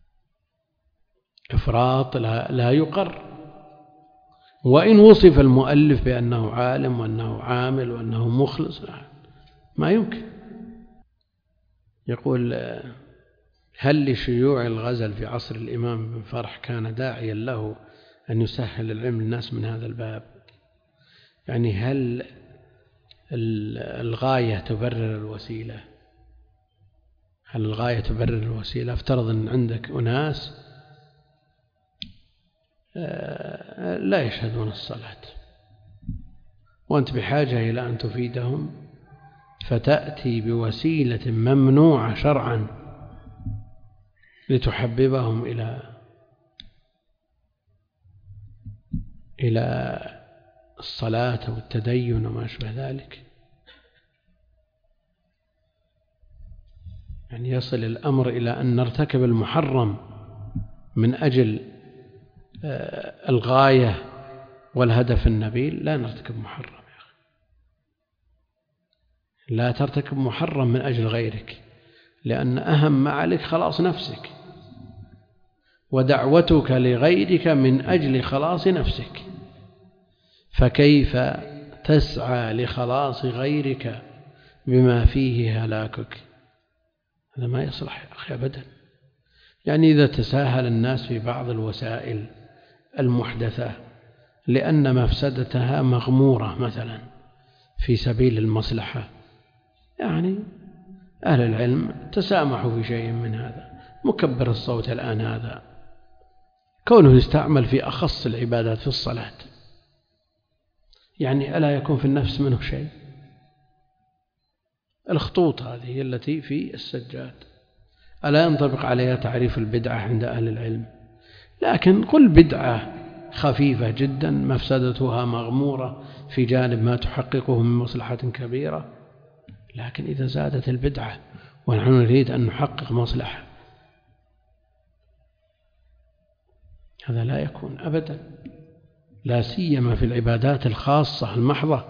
إفراط لا يقر. وإن وصف المؤلف بأنه عالم وأنه عامل وأنه مخلص ما يمكن. يقول هل لشيوع الغزل في عصر الإمام بن فرح كان داعيا له أن يسهل العلم للناس من هذا الباب؟ يعني هل الغاية تبرر الوسيلة؟ هل الغاية تبرر الوسيلة؟ افترض أن عندك أناس لا يشهدون الصلاة وأنت بحاجة إلى أن تفيدهم، فتأتي بوسيلة ممنوعة شرعا لتحببهم إلى الصلاة والتدين وما أشبه ذلك. يعني يصل الأمر إلى أن نرتكب المحرم من أجل الغاية والهدف النبيل. لا نرتكب محرم يا أخي، لا ترتكب محرم من أجل غيرك، لأن أهم ما عليك خلاص نفسك، ودعوتك لغيرك من أجل خلاص نفسك، فكيف تسعى لخلاص غيرك بما فيه هلاكك؟ هذا ما يصلح يا أخي أبدا. يعني إذا تساهل الناس في بعض الوسائل المحدثة لأن مفسدتها مغمورة مثلا في سبيل المصلحة، يعني أهل العلم تسامحوا في شيء من هذا. مكبر الصوت الآن هذا كونه يستعمل في أخص العبادات في الصلاة، يعني ألا يكون في النفس منه شيء؟ الخطوط هذه التي في السجاد ألا ينطبق عليها تعريف البدعة عند أهل العلم؟ لكن قل بدعة خفيفة جدا مفسدتها مغمورة في جانب ما تحققه من مصلحة كبيرة. لكن إذا زادت البدعة ونحن نريد أن نحقق مصلحة، هذا لا يكون أبدا، لا سيما في العبادات الخاصة المحضة،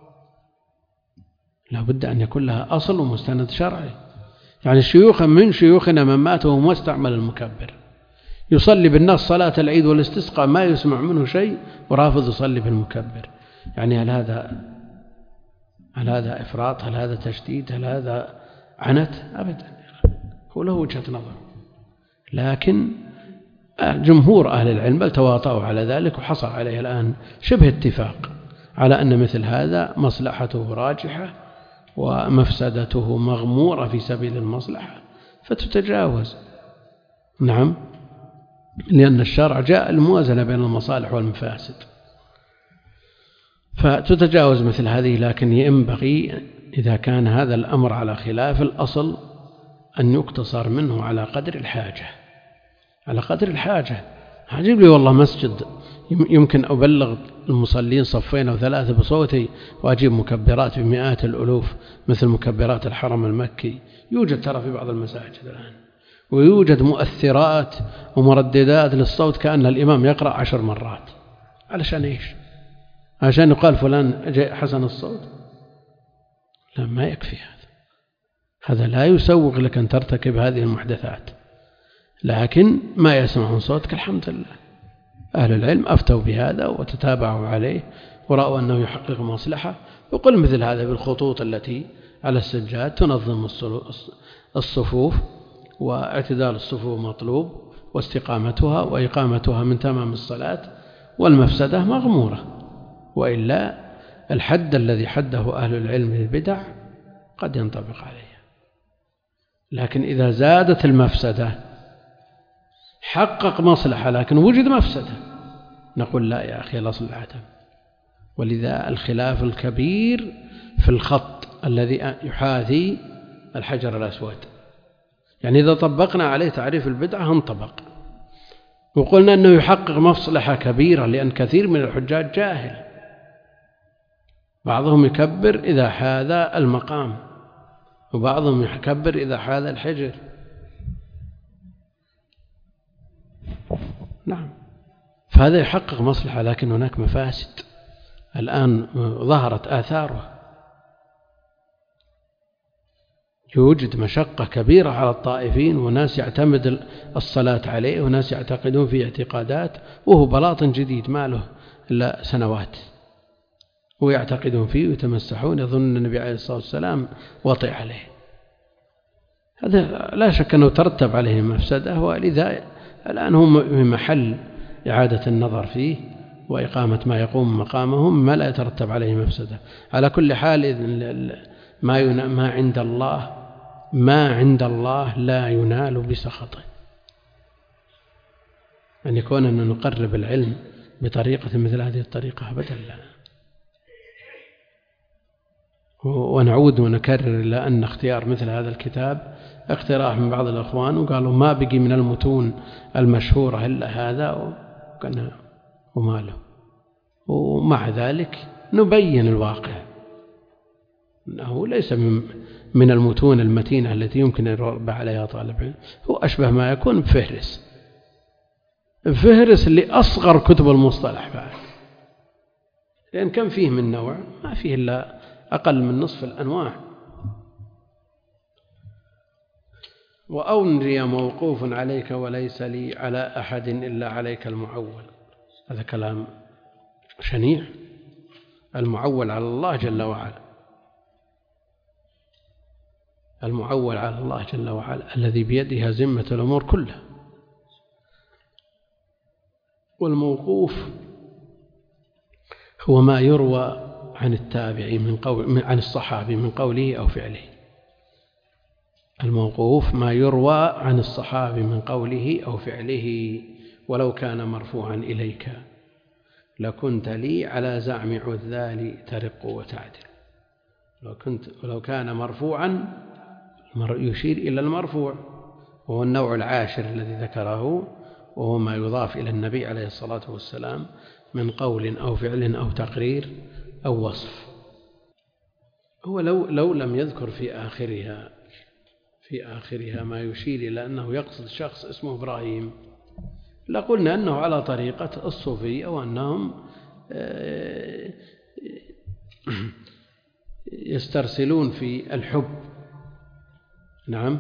لا بد أن يكون لها أصل ومستند شرعي. يعني من شيوخنا من مات وهو مستعمل المكبر، يصلي بالناس صلاة العيد والاستسقاء ما يسمع منه شيء ورافض يصلي بالمكبر. يعني هل هذا إفراط؟ هل هذا تشديد؟ هل هذا عنت؟ أبدا، هو له وجهة نظر. لكن جمهور أهل العلم بل تواطؤوا على ذلك، وحصل عليه الآن شبه اتفاق على أن مثل هذا مصلحته راجحة ومفسدته مغمورة في سبيل المصلحة فتتجاوز. نعم، لأن الشرع جاء الموازنة بين المصالح والمفاسد، فتتجاوز مثل هذه. لكن ينبغي إذا كان هذا الأمر على خلاف الأصل أن يقتصر منه على قدر الحاجة، على قدر الحاجة. عجيب لي والله مسجد يمكن أبلغ المصلين صفين أو ثلاثة بصوتي وأجيب مكبرات بمئات الألوف مثل مكبرات الحرم المكي. يوجد ترى في بعض المساجد الآن، ويوجد مؤثرات ومرددات للصوت كأن الإمام يقرأ 10 مرات. علشان إيش؟ عشان يقال فلان حسن الصوت؟ لا، ما يكفي هذا لا يسوغ لك أن ترتكب هذه المحدثات. لكن ما يسمعون صوتك الحمد لله، أهل العلم أفتوا بهذا وتتابعوا عليه ورأوا أنه يحقق مصلحة. وقل مثل هذا بالخطوط التي على السجاد تنظم الصفوف، واعتدال الصفوف مطلوب، واستقامتها وإقامتها من تمام الصلاة، والمفسدة مغمورة. وإلا الحد الذي حده أهل العلم للبدع قد ينطبق عليه. لكن إذا زادت المفسدة حقق مصلحة لكن وجد مفسدة، نقول لا يا أخي، الأصل العدم. ولذا الخلاف الكبير في الخط الذي يحاذي الحجر الأسود. يعني إذا طبقنا عليه تعريف البدعة انطبق، وقلنا أنه يحقق مصلحة كبيرة، لأن كثير من الحجاج جاهل، بعضهم يكبر إذا حاذى المقام، وبعضهم يكبر إذا حاذى الحجر. نعم، فهذا يحقق مصلحة، لكن هناك مفاسد الآن ظهرت آثاره. يوجد مشقة كبيرة على الطائفين، وناس يعتمد الصلاة عليه، وناس يعتقدون في اعتقادات وهو بلاطن جديد ما له إلا سنوات، ويعتقدون فيه ويتمسحون، يظن النبي عليه الصلاة والسلام وطئ عليه. هذا لا شك أنه ترتب عليه مفسدة، ولذا الآن هم من محل إعادة النظر فيه وإقامة ما يقوم مقامهم ما لا يترتب عليه مفسدة. على كل حال ما عند الله لا ينال بسخطه. أن يكون أن نقرب العلم بطريقة مثل هذه الطريقة أبدا لا. ونعود ونكرر إلى أن اختيار مثل هذا الكتاب اقتراح من بعض الأخوان، وقالوا ما بقي من المتون المشهورة إلا هذا، وكان وماله. ومع ذلك نبين الواقع أنه ليس من المتون المتينة التي يمكن أن يربى عليها طالب علم. هو أشبه ما يكون بفهرس لأصغر كتب المصطلح بعد، لأن كم فيه من نوع؟ ما فيه إلا أقل من نصف الأنواع وأمري موقوف عليك وليس لي على أحد إلا عليك المعول. هذا كلام شنيع. المعول على الله جل وعلا، المعول على الله جل وعلا الذي بيده ذمة الأمور كلها. والموقوف هو ما يروى عن التابعي عن الصحابي من قوله أو فعله. الموقوف ما يروى عن الصحابي من قوله أو فعله. ولو كان مرفوعا إليك لكنت لي على زعم عذال ترق وتعدل. ولو كان مرفوعا يشير إلى المرفوع، وهو النوع العاشر الذي ذكره، وهو ما يضاف إلى النبي عليه الصلاة والسلام من قول أو فعل أو تقرير أو وصف. هو لو لم يذكر في آخرها ما يشير إلى أنه يقصد شخص اسمه إبراهيم لقلنا أنه على طريقة الصوفية، وأنهم يسترسلون في الحب، نعم،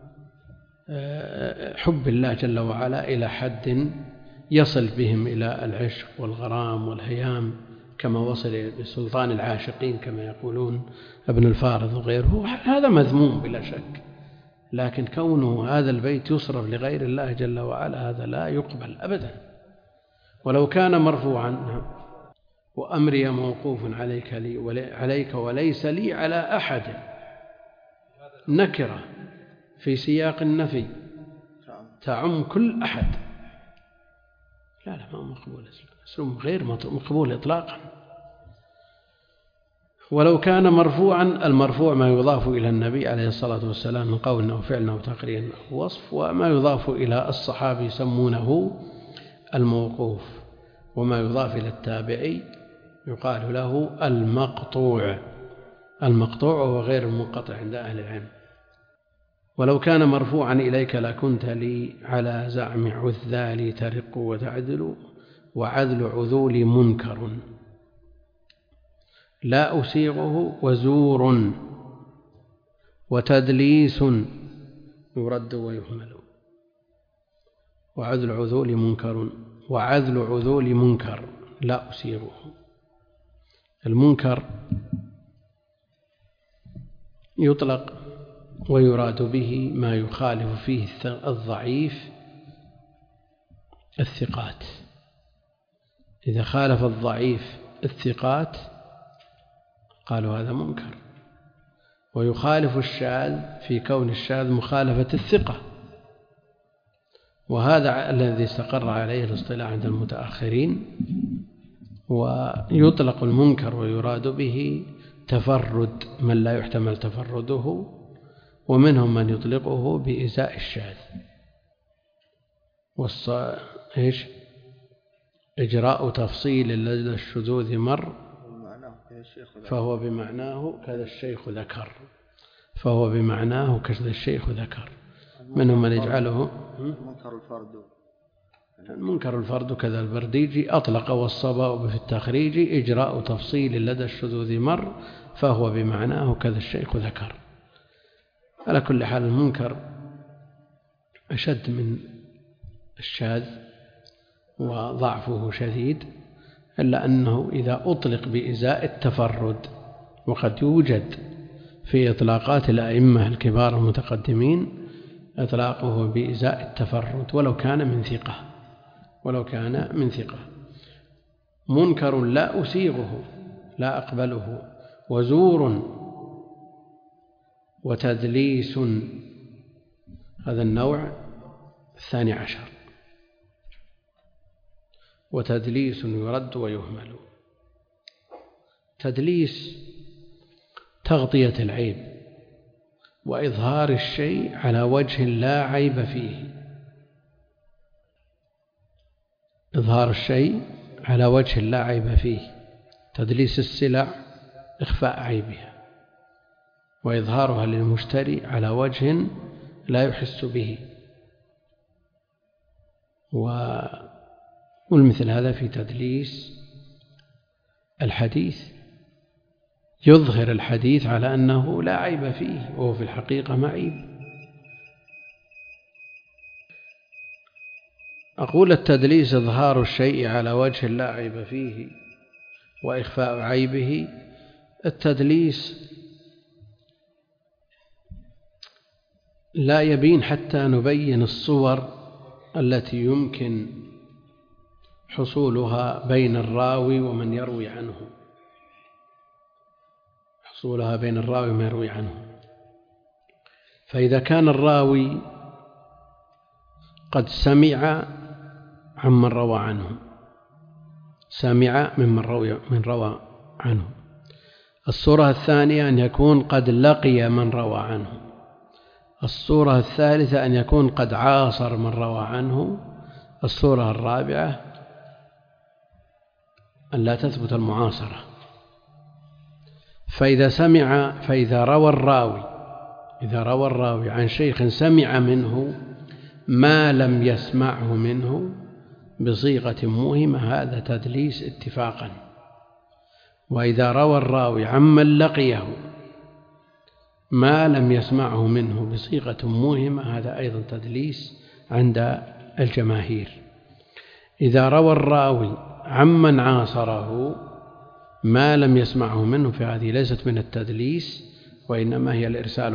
حب الله جل وعلا إلى حد يصل بهم إلى العشق والغرام والهيام، كما وصل بسلطان العاشقين كما يقولون ابن الفارض وغيره. هذا مذموم بلا شك، لكن كونه هذا البيت يصرف لغير الله جل وعلا هذا لا يقبل أبدا. ولو كان مرفوعا وأمري موقوف عليك وليس لي على أحد، نكرة في سياق النفي تعم كل أحد. لا ما مقبول، اسلوب غير مقبول إطلاقا. ولو كان مرفوعا، المرفوع ما يضاف إلى النبي عليه الصلاة والسلام من قول أو فعل أو تقرير أو وصف، وما يضاف إلى الصحابي يسمونه الموقوف، وما يضاف إلى التابعي يقال له المقطوع. المقطوع وهو غير المنقطع عند أهل العلم. ولو كان مرفوعا إليك لكنت لي على زعم عذال ترق وتعدل، وعذل عذول منكر لا أسيغه، وزور وتدليس يرد ويهمل. وعذل عذول منكر، وعذل عذول منكر لا أسيغه. المنكر يطلق ويراد به ما يخالف فيه الضعيف الثقات. إذا خالف الضعيف الثقات قالوا هذا منكر. ويخالف الشاذ في كون الشاذ مخالفة الثقة، وهذا الذي استقر عليه الاصطلاح عند المتأخرين. ويطلق المنكر ويراد به تفرد من لا يحتمل تفرده، ومنهم من يطلقه بإزاء الشاذ. إجراء تفصيل لدى الشذوذ مر فهو بمعناه كذا الشيخ ذكر، فهو بمعناه كذا الشيخ ذكر. منهم من يجعله المنكر الفرد كذا البرديجي أطلق والصواب في التخريج إجراء تفصيل لدى الشذوذ مر فهو بمعناه كذا الشيخ ذكر. على كل حال المنكر أشد من الشاذ وضعفه شديد، إلا أنه إذا أطلق بإزاء التفرد، وقد يوجد في إطلاقات الأئمة الكبار المتقدمين إطلاقه بإزاء التفرد ولو كان من ثقة. منكر لا أسيغه لا أقبله، وزور وتدليس هذا النوع 12. وتدليس يرد ويهمل. تدليس تغطية العيب وإظهار الشيء على وجه لا عيب فيه. إظهار الشيء على وجه لا عيب فيه. تدليس السلع إخفاء عيبها وإظهارها للمشتري على وجه لا يحس به. والمثل هذا في تدليس الحديث، يظهر الحديث على أنه لا عيب فيه وهو في الحقيقة معيب. أقول التدليس إظهار الشيء على وجه لا عيب فيه وإخفاء عيبه. التدليس لا يبين حتى نبين الصور التي يمكن حصولها بين الراوي ومن يروي عنه، فإذا كان الراوي قد سمع عمن روى عنه، من روى عنه. الصورة الثانية أن يكون قد لقي من روى عنه. الصورة الثالثة أن يكون قد عاصر من روى عنه. الصورة الرابعة أن لا تثبت المعاصرة. فإذا روى الراوي عن شيخ سمع منه ما لم يسمعه منه بصيغة موهمة هذا تدليس اتفاقا. وإذا روى الراوي عمن لقيه ما لم يسمعه منه بصيغة موهمة هذا أيضا تدليس عند الجماهير. إذا روى الراوي عمن عاصره ما لم يسمعه منه فهذه ليست من التدليس، وإنما هي الإرسال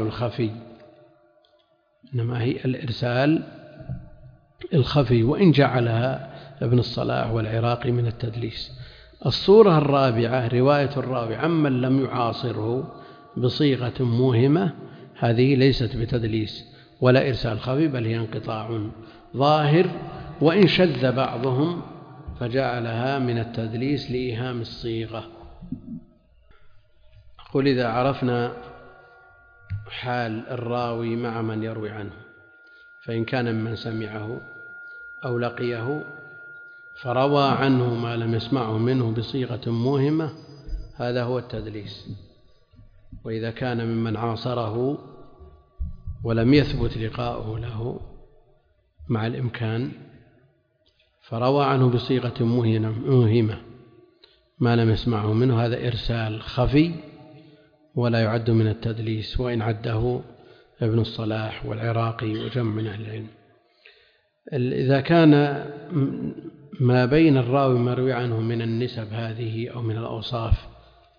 الخفي، وإن جعلها ابن الصلاح والعراقي من التدليس. الصورة الرابعة رواية الراوي عمن لم يعاصره بصيغة موهمة، هذه ليست بتدليس ولا إرسال خفي، بل هي انقطاع ظاهر، وإن شذ بعضهم فجعلها من التدليس لإيهام الصيغة. أقول إذا عرفنا حال الراوي مع من يروي عنه، فإن كان ممن سمعه أو لقيه فروى عنه ما لم يسمعه منه بصيغة موهمة هذا هو التدليس. وإذا كان ممن عاصره ولم يثبت لقاؤه له مع الإمكان فروى عنه بصيغة موهمة ما لم يسمعه منه هذا إرسال خفي ولا يعد من التدليس، وإن عده ابن الصلاح والعراقي وجمع من أهل العلم. إذا كان ما بين الراوي مروي عنه من النسب هذه أو من الأوصاف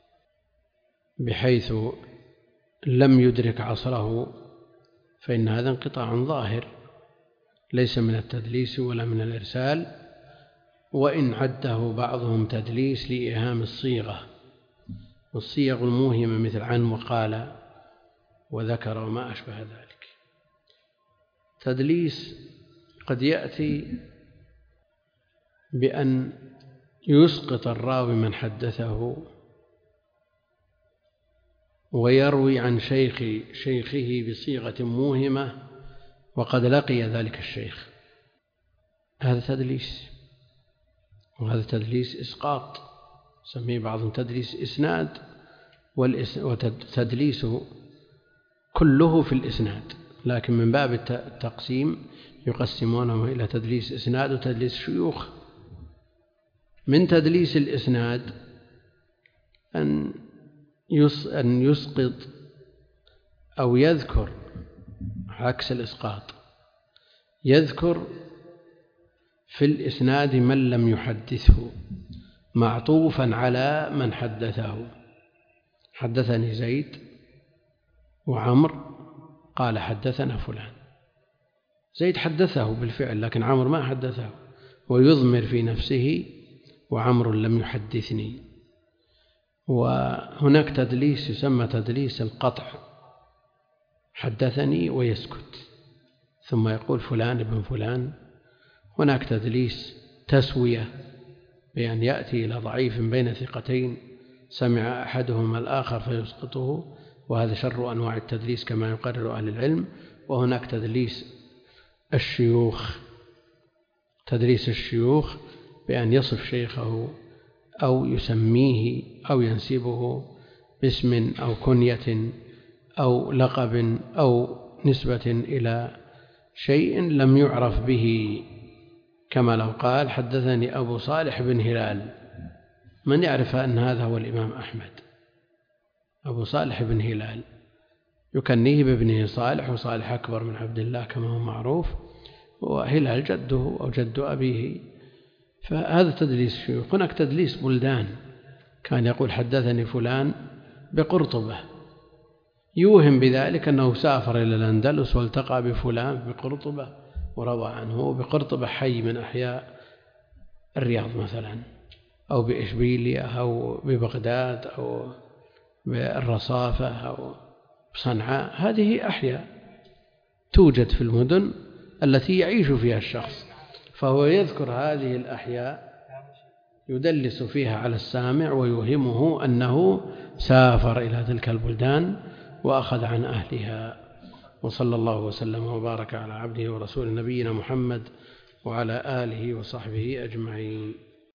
بحيث لم يدرك عصره فإن هذا انقطاع ظاهر ليس من التدليس ولا من الإرسال، وإن عده بعضهم تدليس لإيهام الصيغة، والصيغ الموهمة مثل عن وقال وذكر وما أشبه ذلك. تدليس قد يأتي بأن يسقط الراوي من حدثه ويروي عن شيخه بصيغة موهمة وقد لقي ذلك الشيخ، هذا تدليس، وهذا تدليس إسقاط، سميه بعضهم تدليس إسناد، وتدليس كله في الإسناد، لكن من باب التقسيم يقسمونه إلى تدليس إسناد وتدليس شيوخ. من تدليس الإسناد أن يسقط أو يذكر عكس الإسقاط، يذكر في الإسناد من لم يحدثه معطوفا على من حدثه. حدثني زيد وعمر قال حدثنا فلان، زيد حدثه بالفعل لكن عمر ما حدثه، ويضمر في نفسه وعمر لم يحدثني. وهناك تدليس يسمى تدليس القطع، حدثني ويسكت ثم يقول فلان ابن فلان. هناك تدليس تسوية، بأن يأتي إلى ضعيف بين ثقتين سمع أحدهما الآخر فيسقطه، وهذا شر أنواع التدليس كما يقرر أهل العلم. وهناك تدليس الشيوخ بأن يصف شيخه أو يسميه أو ينسبه باسم أو كنية أو لقب أو نسبة إلى شيء لم يعرف به، كما لو قال حدثني أبو صالح بن هلال، من يعرف أن هذا هو الإمام أحمد؟ أبو صالح بن هلال يكنيه بابنه صالح، وصالح أكبر من عبد الله كما هو معروف، وهلال جده أو جد أبيه، فهذا تدليس الشيوخ. هناك تدليس بلدان، كان يقول حدثني فلان بقرطبة، يوهم بذلك أنه سافر إلى الأندلس والتقى بفلان بقرطبة وروى عنه. بقرطبة حي من أحياء الرياض مثلا، أو بإشبيلية أو ببغداد أو بالرصافة أو بصنعاء، هذه أحياء توجد في المدن التي يعيش فيها الشخص، فهو يذكر هذه الأحياء يدلس فيها على السامع ويوهمه أنه سافر إلى تلك البلدان وأخذ عن أهلها. وصلى الله وسلم وبارك على عبده ورسول نبينا محمد وعلى آله وصحبه أجمعين.